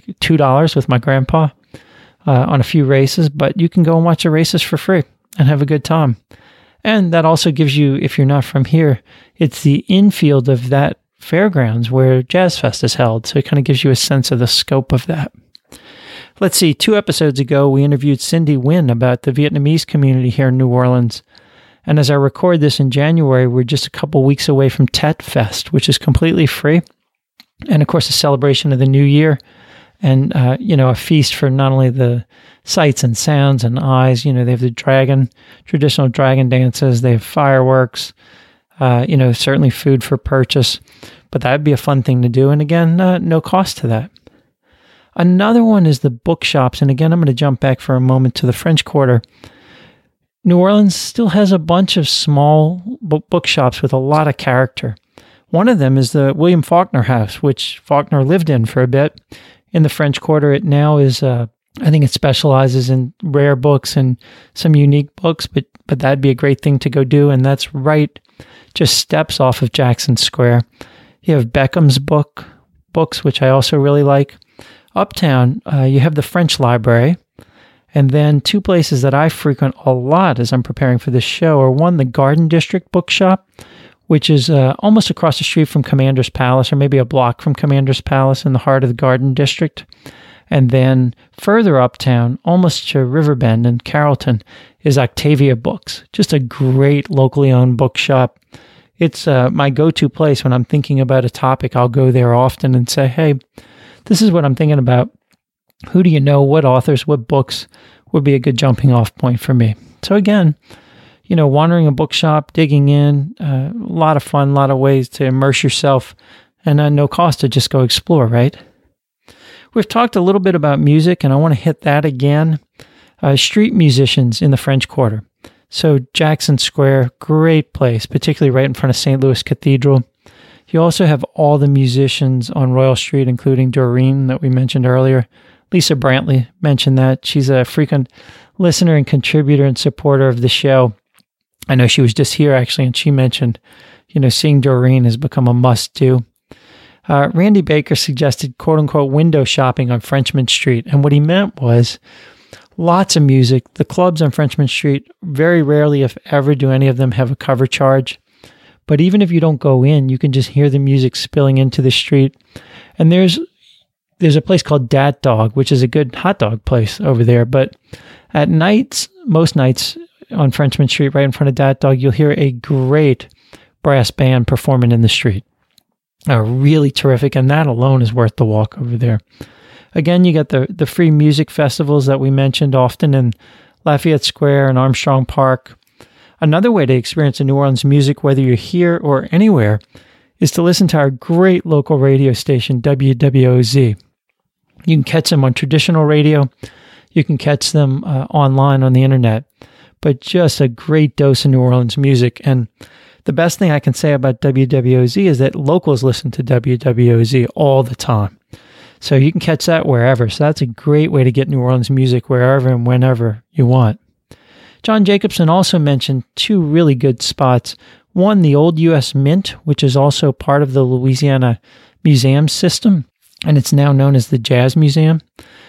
$2 with my grandpa on a few races, but you can go and watch the races for free and have a good time. And that also gives you, if you're not from here, it's the infield of that fairgrounds where Jazz Fest is held. So it kind of gives you a sense of the scope of that. Let's see, 2 episodes ago, we interviewed Cindy Nguyen about the Vietnamese community here in New Orleans. And as I record this in January, we're just a couple weeks away from Tet Fest, which is completely free. And of course, a celebration of the new year and, a feast for not only the sights and sounds and eyes. They have the traditional dragon dances. They have fireworks, certainly food for purchase. But that'd be a fun thing to do. And again, no cost to that. Another one is the bookshops. And again, I'm going to jump back for a moment to the French Quarter. New Orleans still has a bunch of small bookshops with a lot of character. One of them is the William Faulkner House, which Faulkner lived in for a bit in the French Quarter. It now is, I think it specializes in rare books and some unique books, but that'd be a great thing to go do. And that's right, just steps off of Jackson Square. You have Beckham's books, which I also really like. Uptown, you have the French Library. And then 2 places that I frequent a lot as I'm preparing for this show are one, the Garden District Bookshop, which is almost across the street from Commander's Palace, or maybe a block from Commander's Palace in the heart of the Garden District. And then further uptown, almost to Riverbend and Carrollton, is Octavia Books, just a great locally owned bookshop. It's my go-to place when I'm thinking about a topic. I'll go there often and say, hey, this is what I'm thinking about. Who do you know? What authors, what books would be a good jumping off point for me? So again, wandering a bookshop, digging in, a lot of fun, a lot of ways to immerse yourself, and no cost to just go explore, right? We've talked a little bit about music, and I want to hit that again. Street musicians in the French Quarter. So Jackson Square, great place, particularly right in front of St. Louis Cathedral. You also have all the musicians on Royal Street, including Doreen that we mentioned earlier. Lisa Brantley mentioned that. She's a frequent listener and contributor and supporter of the show. I know she was just here, actually, and she mentioned, seeing Doreen has become a must-do. Randy Baker suggested, quote-unquote, window shopping on Frenchmen Street. And what he meant was lots of music. The clubs on Frenchmen Street, very rarely, if ever, do any of them have a cover charge. But even if you don't go in, you can just hear the music spilling into the street. And there's a place called Dat Dog, which is a good hot dog place over there. But at nights, most nights on Frenchmen Street, right in front of Dat Dog, you'll hear a great brass band performing in the street. Really terrific, and that alone is worth the walk over there. Again, you got the free music festivals that we mentioned often in Lafayette Square and Armstrong Park. Another way to experience the New Orleans music, whether you're here or anywhere, is to listen to our great local radio station, WWOZ. You can catch them on traditional radio. You can catch them online on the internet. But just a great dose of New Orleans music. And the best thing I can say about WWOZ is that locals listen to WWOZ all the time. So you can catch that wherever. So that's a great way to get New Orleans music wherever and whenever you want. John Jacobson also mentioned 2 really good spots. One, the Old U.S. Mint, which is also part of the Louisiana Museum System, and it's now known as the Jazz Museum.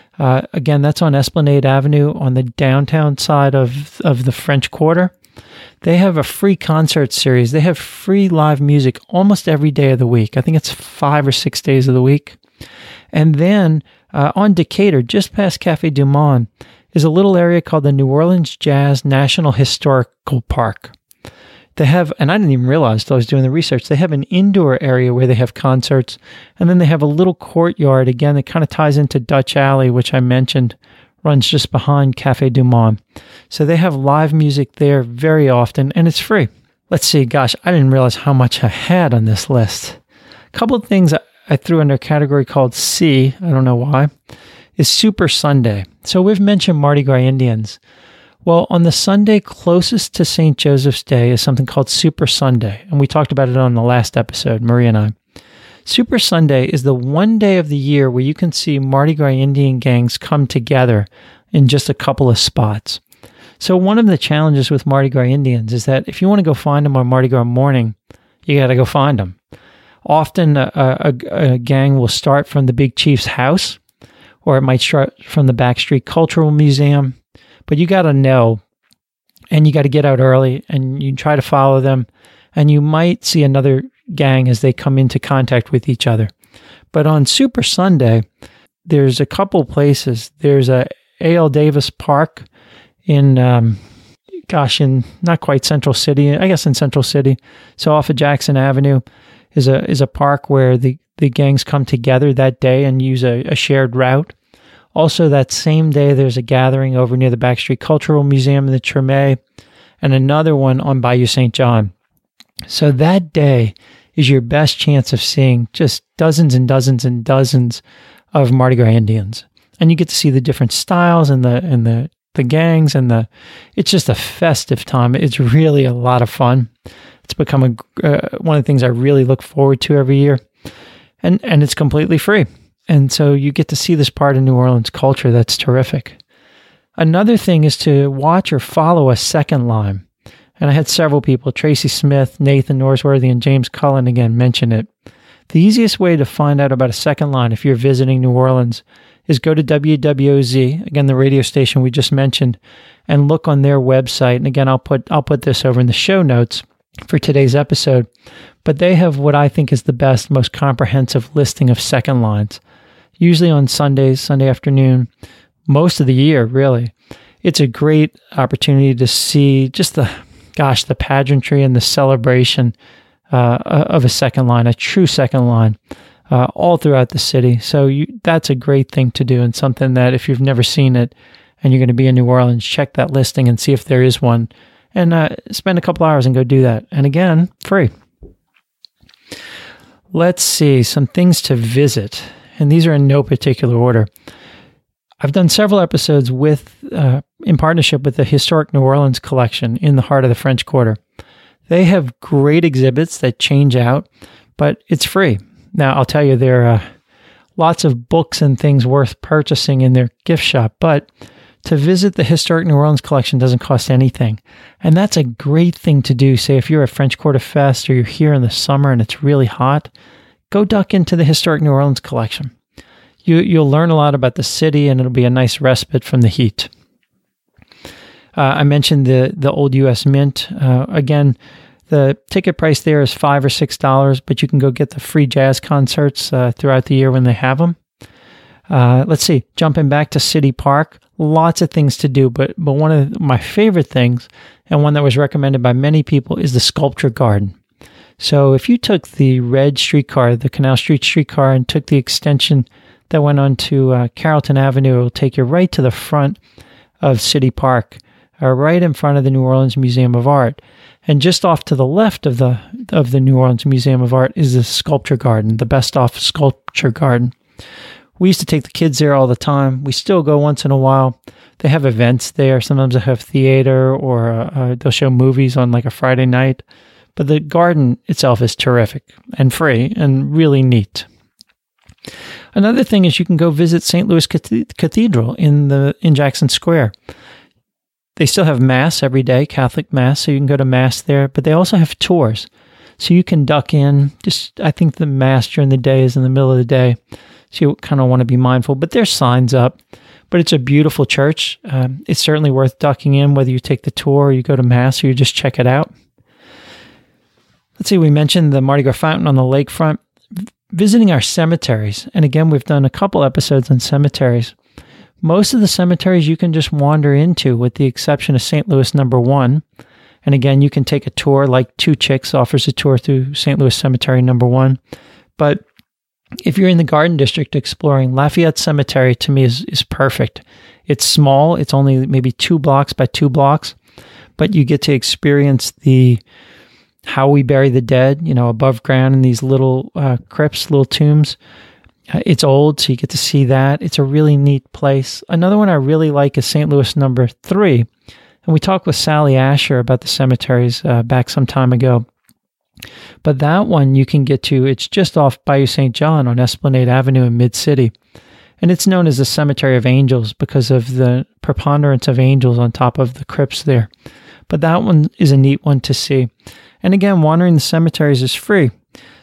Again, that's on Esplanade Avenue on the downtown side of the French Quarter. They have a free concert series. They have free live music almost every day of the week. I think it's 5 or 6 days of the week. And then on Decatur, just past Café Du Monde, is a little area called the New Orleans Jazz National Historical Park. They have, and I didn't even realize till I was doing the research, they have an indoor area where they have concerts, and then they have a little courtyard, again, that kind of ties into Dutch Alley, which I mentioned, runs just behind Café Du Monde. So they have live music there very often, and it's free. Let's see, gosh, I didn't realize how much I had on this list. A couple of things I threw under a category called C, I don't know why, is Super Sunday. So we've mentioned Mardi Gras Indians. Well, on the Sunday closest to St. Joseph's Day is something called Super Sunday, and we talked about it on the last episode, Marie and I. Super Sunday is the one day of the year where you can see Mardi Gras Indian gangs come together in just a couple of spots. So one of the challenges with Mardi Gras Indians is that if you want to go find them on Mardi Gras morning, you got to go find them. Often a gang will start from the Big Chief's house, or it might start from the Backstreet Cultural Museum. But you got to know, and you got to get out early, and you try to follow them, and you might see another gang as they come into contact with each other. But on Super Sunday, there's a couple places. There's a A.L. Davis Park in not quite Central City, I guess in Central City. So off of Jackson Avenue is a park where the gangs come together that day and use a shared route. Also that same day, there's a gathering over near the Backstreet Cultural Museum in the Treme, and another one on Bayou St. John. So that day is your best chance of seeing just dozens and dozens and dozens of Mardi Gras Indians. And you get to see the different styles and the gangs, and it's just a festive time. It's really a lot of fun. It's become one of the things I really look forward to every year. And it's completely free. And so you get to see this part of New Orleans culture that's terrific. Another thing is to watch or follow a second line. And I had several people, Tracy Smith, Nathan Norsworthy, and James Cullen again, mention it. The easiest way to find out about a second line if you're visiting New Orleans is go to WWOZ, again, the radio station we just mentioned, and look on their website. And again, I'll put this over in the show notes for today's episode. But they have what I think is the best, most comprehensive listing of second lines. Usually on Sundays, Sunday afternoon, most of the year, really. It's a great opportunity to see just the pageantry and the celebration of a second line, a true second line, all throughout the city. So that's a great thing to do, and something that if you've never seen it and you're going to be in New Orleans, check that listing and see if there is one, and spend a couple hours and go do that. And again, free. Let's see, some things to visit, and these are in no particular order. I've done several episodes in partnership with the Historic New Orleans Collection in the heart of the French Quarter. They have great exhibits that change out, but it's free. Now, I'll tell you, there are lots of books and things worth purchasing in their gift shop, but to visit the Historic New Orleans Collection doesn't cost anything. And that's a great thing to do. Say if you're at French Quarter Fest or you're here in the summer and it's really hot, go duck into the Historic New Orleans Collection. You'll learn a lot about the city, and it'll be a nice respite from the heat. I mentioned the old U.S. Mint. Again, the ticket price there is $5 or $6, but you can go get the free jazz concerts throughout the year when they have them. Let's see, jumping back to City Park, lots of things to do, but one of my favorite things, and one that was recommended by many people, is the Sculpture Garden. So if you took the red streetcar, the Canal Street streetcar, and took the extension that went on to Carrollton Avenue, it will take you right to the front of City Park, right in front of the New Orleans Museum of Art. And just off to the left of the New Orleans Museum of Art is the Sculpture Garden, the Best Off Sculpture Garden. We used to take the kids there all the time. We still go once in a while. They have events there. Sometimes they have theater, or they'll show movies on like a Friday night. But the garden itself is terrific and free and really neat. Another thing is you can go visit St. Louis Cathedral in Jackson Square. They still have Mass every day, Catholic Mass, so you can go to Mass there, but they also have tours. So you can duck in. I think the Mass during the day is in the middle of the day, so you kind of want to be mindful. But there's signs up. But it's a beautiful church. It's certainly worth ducking in, whether you take the tour or you go to Mass or you just check it out. Let's see, we mentioned the Mardi Gras Fountain on the lakefront. Visiting our cemeteries, and again, we've done a couple episodes on cemeteries. Most of the cemeteries you can just wander into, with the exception of St. Louis No. 1. And again, you can take a tour, like Two Chicks offers a tour through St. Louis Cemetery No. 1. But if you're in the Garden District exploring, Lafayette Cemetery to me is perfect. It's small. It's only maybe 2 blocks by 2 blocks, but you get to experience how we bury the dead, above ground in these little crypts, little tombs. It's old, so you get to see that. It's a really neat place. Another one I really like is St. Louis No. 3. And we talked with Sally Asher about the cemeteries back some time ago. But that one you can get to, it's just off Bayou St. John on Esplanade Avenue in Mid-City. And it's known as the Cemetery of Angels because of the preponderance of angels on top of the crypts there. But that one is a neat one to see. And again, wandering the cemeteries is free.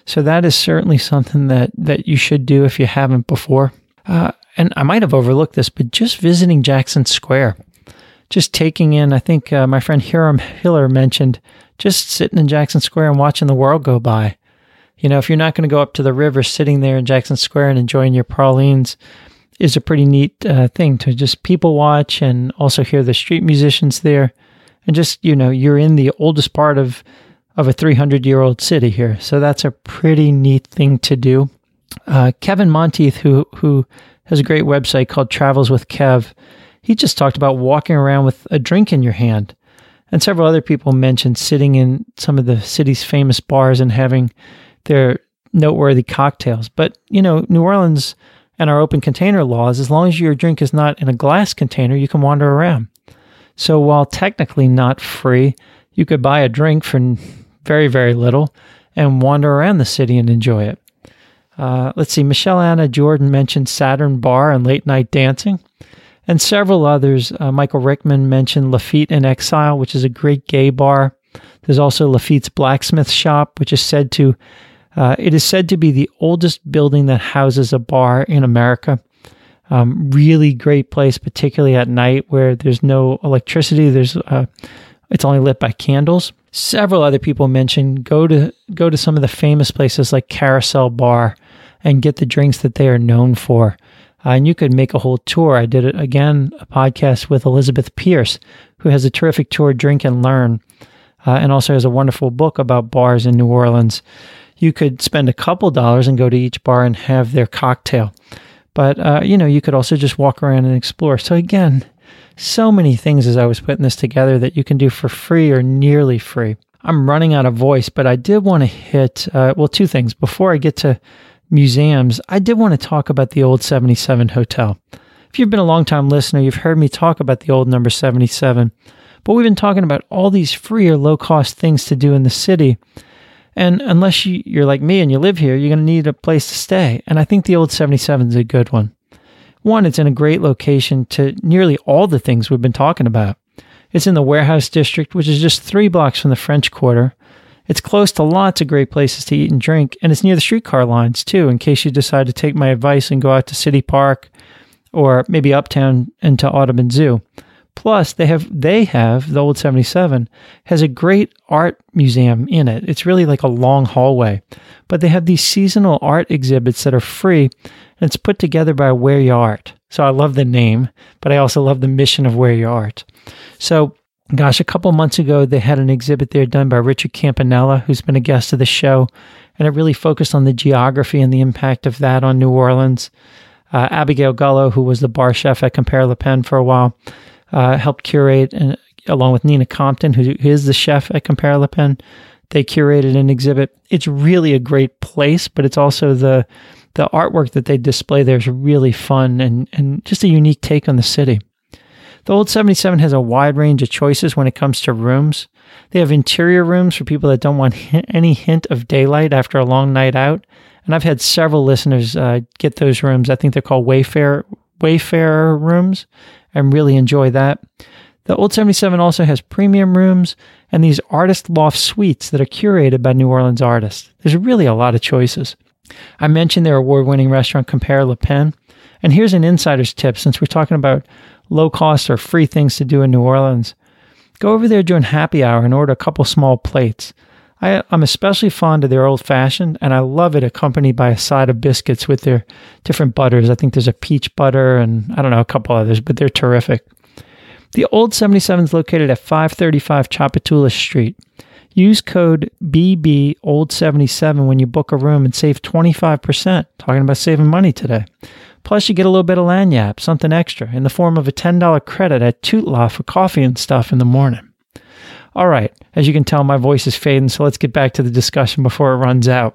So that is certainly something that you should do if you haven't before. And I might have overlooked this, but just visiting Jackson Square, just taking in, I think my friend Hiram Hiller mentioned, just sitting in Jackson Square and watching the world go by. You know, if you're not going to go up to the river, sitting there in Jackson Square and enjoying your pralines is a pretty neat thing to just people watch and also hear the street musicians there. And just, you know, you're in the oldest part of a 300-year-old city here. So that's a pretty neat thing to do. Kevin Monteith, who has a great website called Travels with Kev, he just talked about walking around with a drink in your hand. And several other people mentioned sitting in some of the city's famous bars and having their noteworthy cocktails. But, you know, New Orleans and our open container laws, as long as your drink is not in a glass container, you can wander around. So while technically not free, you could buy a drink for very, very little and wander around the city and enjoy it. Let's see, Michelle Anna Jordan mentioned Saturn Bar and late night dancing. And several others. Michael Rickman mentioned Lafitte in Exile, which is a great gay bar. There's also Lafitte's Blacksmith Shop, which is said to be the oldest building that houses a bar in America. Really great place, particularly at night where there's no electricity. It's only lit by candles. Several other people mentioned go to some of the famous places like Carousel Bar and get the drinks that they are known for. And you could make a whole tour. I did it again, a podcast with Elizabeth Pierce, who has a terrific tour, Drink and Learn, and also has a wonderful book about bars in New Orleans. You could spend a couple dollars and go to each bar and have their cocktail. But, you could also just walk around and explore. So again, so many things as I was putting this together that you can do for free or nearly free. I'm running out of voice, but I did want to hit, two things. Before I get to museums, I did want to talk about the old 77 Hotel. If you've been a long-time listener, you've heard me talk about the old number 77, but we've been talking about all these free or low-cost things to do in the city, and unless you're like me and you live here, you're going to need a place to stay, and I think the old 77 is a good one. One, it's in a great location to nearly all the things we've been talking about. It's in the Warehouse District, which is just 3 blocks from the French Quarter. It's close to lots of great places to eat and drink, and it's near the streetcar lines, too, in case you decide to take my advice and go out to City Park or maybe uptown into Audubon Zoo. Plus, they have the old 77 has a great art museum in it. It's really like a long hallway, but they have these seasonal art exhibits that are free, and it's put together by Where You Art. So I love the name, but I also love the mission of Where You Art. So gosh, a couple months ago, they had an exhibit there done by Richard Campanella, who's been a guest of the show, and it really focused on the geography and the impact of that on New Orleans. Abigail Gullo, who was the bar chef at Compere Le Pen for a while, helped curate, and along with Nina Compton, who is the chef at Compere Le Pen, they curated an exhibit. It's really a great place, but it's also the artwork that they display there is really fun and just a unique take on the city. The old 77 has a wide range of choices when it comes to rooms. They have interior rooms for people that don't want any hint of daylight after a long night out. And I've had several listeners get those rooms. I think they're called Wayfarer rooms, and really enjoy that. The old 77 also has premium rooms and these artist loft suites that are curated by New Orleans artists. There's really a lot of choices. I mentioned their award-winning restaurant, Compere Le Pen. And here's an insider's tip, since we're talking about low-cost or free things to do in New Orleans. Go over there during happy hour and order a couple small plates. I'm especially fond of their old-fashioned, and I love it accompanied by a side of biscuits with their different butters. I think there's a peach butter and, I don't know, a couple others, but they're terrific. The old 77 is located at 535 Tchoupitoulas Street. Use code BBOLD77 when you book a room and save 25%. Talking about saving money today. Plus, you get a little bit of lagniappe, something extra, in the form of a $10 credit at Tootla for coffee and stuff in the morning. All right, as you can tell, my voice is fading, so let's get back to the discussion before it runs out.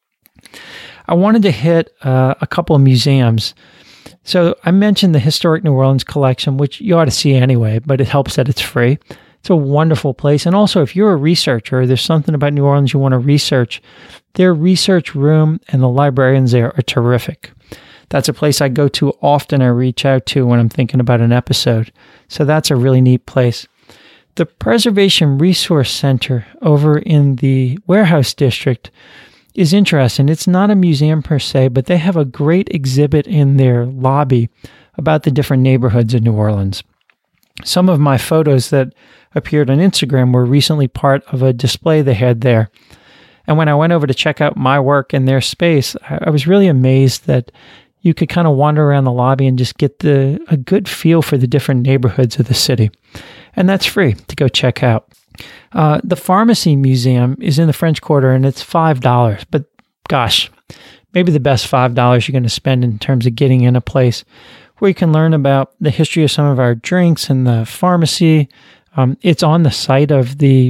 I wanted to hit a couple of museums. So I mentioned the Historic New Orleans Collection, which you ought to see anyway, but it helps that it's free. It's a wonderful place. And also, if you're a researcher, there's something about New Orleans you want to research, their research room and the librarians there are terrific. That's a place I go to often. I reach out to when I'm thinking about an episode. So that's a really neat place. The Preservation Resource Center over in the Warehouse District is interesting. It's not a museum per se, but they have a great exhibit in their lobby about the different neighborhoods in New Orleans. Some of my photos that appeared on Instagram were recently part of a display they had there. And when I went over to check out my work in their space, I was really amazed that you could kind of wander around the lobby and just get a good feel for the different neighborhoods of the city. And that's free to go check out. The Pharmacy Museum is in the French Quarter, and it's $5. But gosh, maybe the best $5 you're going to spend in terms of getting in a place where you can learn about the history of some of our drinks and the pharmacy. It's on the site of the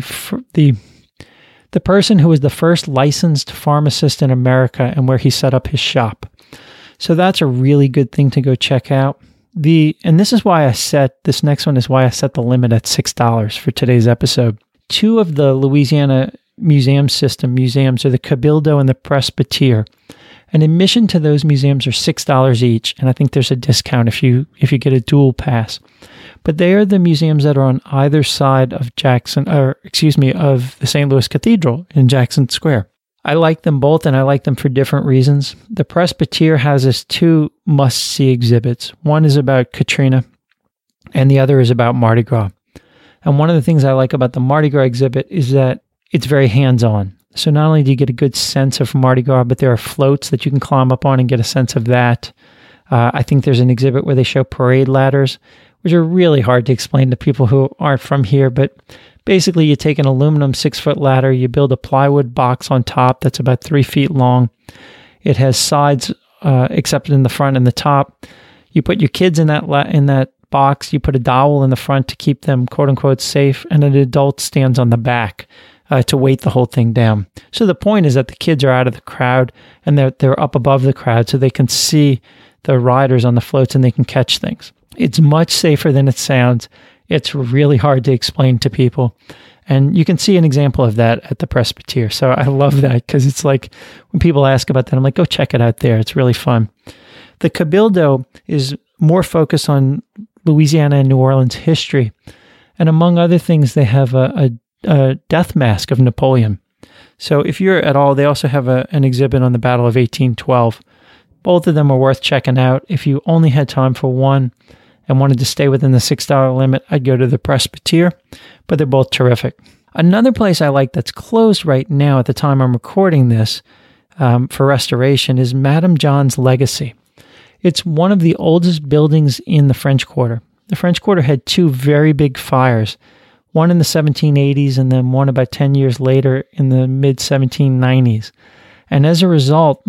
person who was the first licensed pharmacist in America and where he set up his shop. So that's a really good thing to go check out. And this is why this next one is why I set the limit at $6 for today's episode. Two of the Louisiana Museum System museums are the Cabildo and the Presbytere. And admission to those museums are $6 each, and I think there's a discount if you get a dual pass. But they are the museums that are on either side of of the St. Louis Cathedral in Jackson Square. I like them both, and I like them for different reasons. The Presbytere has its two must-see exhibits. One is about Katrina, and the other is about Mardi Gras. And one of the things I like about the Mardi Gras exhibit is that it's very hands-on. So not only do you get a good sense of Mardi Gras, but there are floats that you can climb up on and get a sense of that. I think there's an exhibit where they show parade ladders, which are really hard to explain to people who aren't from here. But basically, you take an aluminum 6-foot ladder, you build a plywood box on top that's about 3 feet long. It has sides except in the front and the top. You put your kids in that box. You put a dowel in the front to keep them, quote unquote, safe, and an adult stands on the back to weight the whole thing down. So the point is that the kids are out of the crowd and they're up above the crowd so they can see the riders on the floats and they can catch things. It's much safer than it sounds. It's really hard to explain to people. And you can see an example of that at the Presbytere. So I love that because it's like when people ask about that, I'm like, go check it out there. It's really fun. The Cabildo is more focused on Louisiana and New Orleans history. And among other things, they have a death mask of Napoleon. So if you're at all, they also have an exhibit on the Battle of 1812. Both of them are worth checking out. If you only had time for one and wanted to stay within the $6 limit, I'd go to the Presbytere, but they're both terrific. Another place I like that's closed right now at the time I'm recording this for restoration is Madame John's Legacy. It's one of the oldest buildings in the French Quarter. The French Quarter had two very big fires, one in the 1780s and then one about 10 years later in the mid-1790s. And as a result,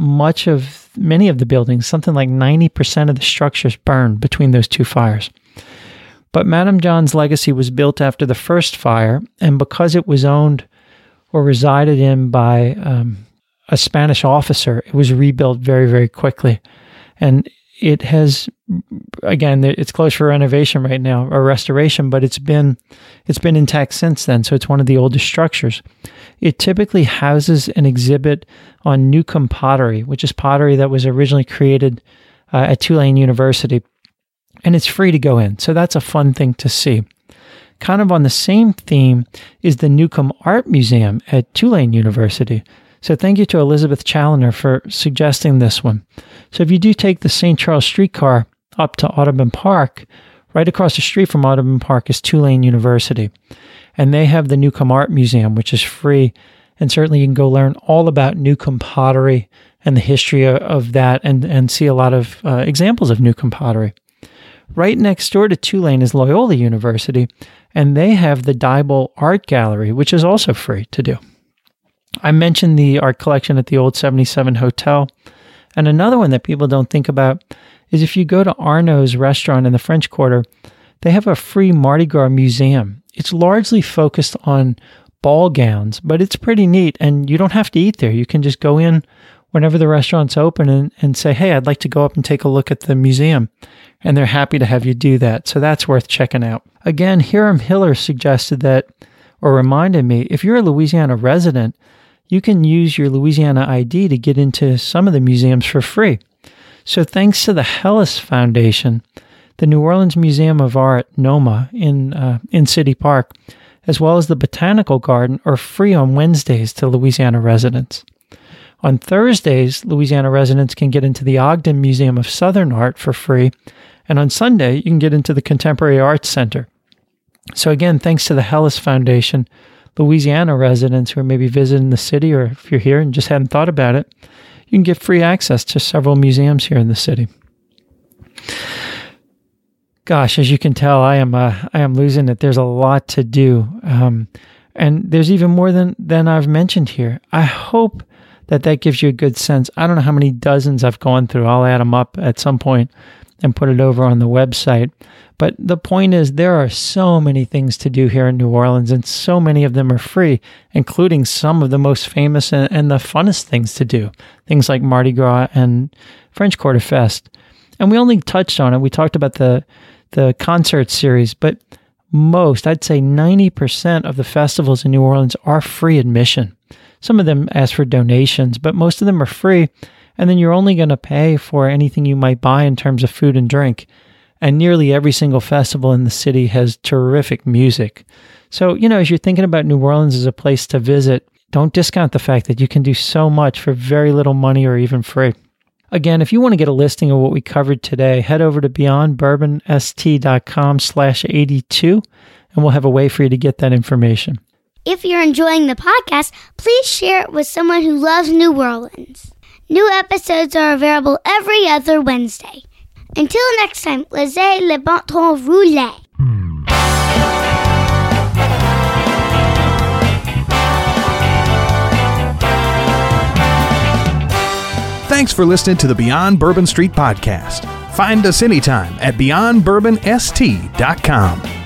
many of the buildings, something like 90% of the structures burned between those two fires. But Madame John's Legacy was built after the first fire, and because it was owned or resided in by a Spanish officer, it was rebuilt very, very quickly. And it has, again, it's closed for renovation right now, or restoration, but it's been intact since then, so it's one of the oldest structures. It typically houses an exhibit on Newcomb pottery, which is pottery that was originally created at Tulane University, and it's free to go in, so that's a fun thing to see. Kind of on the same theme is the Newcomb Art Museum at Tulane University. So thank you to Elizabeth Challoner for suggesting this one. So if you do take the St. Charles streetcar up to Audubon Park, right across the street from Audubon Park is Tulane University. And they have the Newcomb Art Museum, which is free. And certainly you can go learn all about Newcomb pottery and the history of that and see a lot of examples of Newcomb pottery. Right next door to Tulane is Loyola University, and they have the Diboll Art Gallery, which is also free to do. I mentioned the art collection at the Old 77 Hotel. And another one that people don't think about is if you go to Arnaud's restaurant in the French Quarter, they have a free Mardi Gras museum. It's largely focused on ball gowns, but it's pretty neat. And you don't have to eat there. You can just go in whenever the restaurant's open and say, hey, I'd like to go up and take a look at the museum. And they're happy to have you do that. So that's worth checking out. Again, Hiram Hiller suggested that, or reminded me, if you're a Louisiana resident, you can use your Louisiana ID to get into some of the museums for free. So thanks to the Hellis Foundation, the New Orleans Museum of Art, NOMA, in City Park, as well as the Botanical Garden, are free on Wednesdays to Louisiana residents. On Thursdays, Louisiana residents can get into the Ogden Museum of Southern Art for free. And on Sunday, you can get into the Contemporary Arts Center. So again, thanks to the Hellis Foundation, Louisiana residents who are maybe visiting the city, or if you're here and just hadn't thought about it, you can get free access to several museums here in the city. Gosh, as you can tell, I am losing it. There's a lot to do. And there's even more than I've mentioned here. I hope that gives you a good sense. I don't know how many dozens I've gone through. I'll add them up at some point and put it over on the website. But the point is, there are so many things to do here in New Orleans, and so many of them are free, including some of the most famous and the funnest things to do. Things like Mardi Gras and French Quarter Fest. And we only touched on it. We talked about the concert series, but most, I'd say 90% of the festivals in New Orleans are free admission. Some of them ask for donations, but most of them are free. And then you're only going to pay for anything you might buy in terms of food and drink. And nearly every single festival in the city has terrific music. So, as you're thinking about New Orleans as a place to visit, don't discount the fact that you can do so much for very little money or even free. Again, if you want to get a listing of what we covered today, head over to beyondbourbonst.com/82, and we'll have a way for you to get that information. If you're enjoying the podcast, please share it with someone who loves New Orleans. New episodes are available every other Wednesday. Until next time, laissez le bon temps rouler. Thanks for listening to the Beyond Bourbon Street podcast. Find us anytime at beyondbourbonst.com.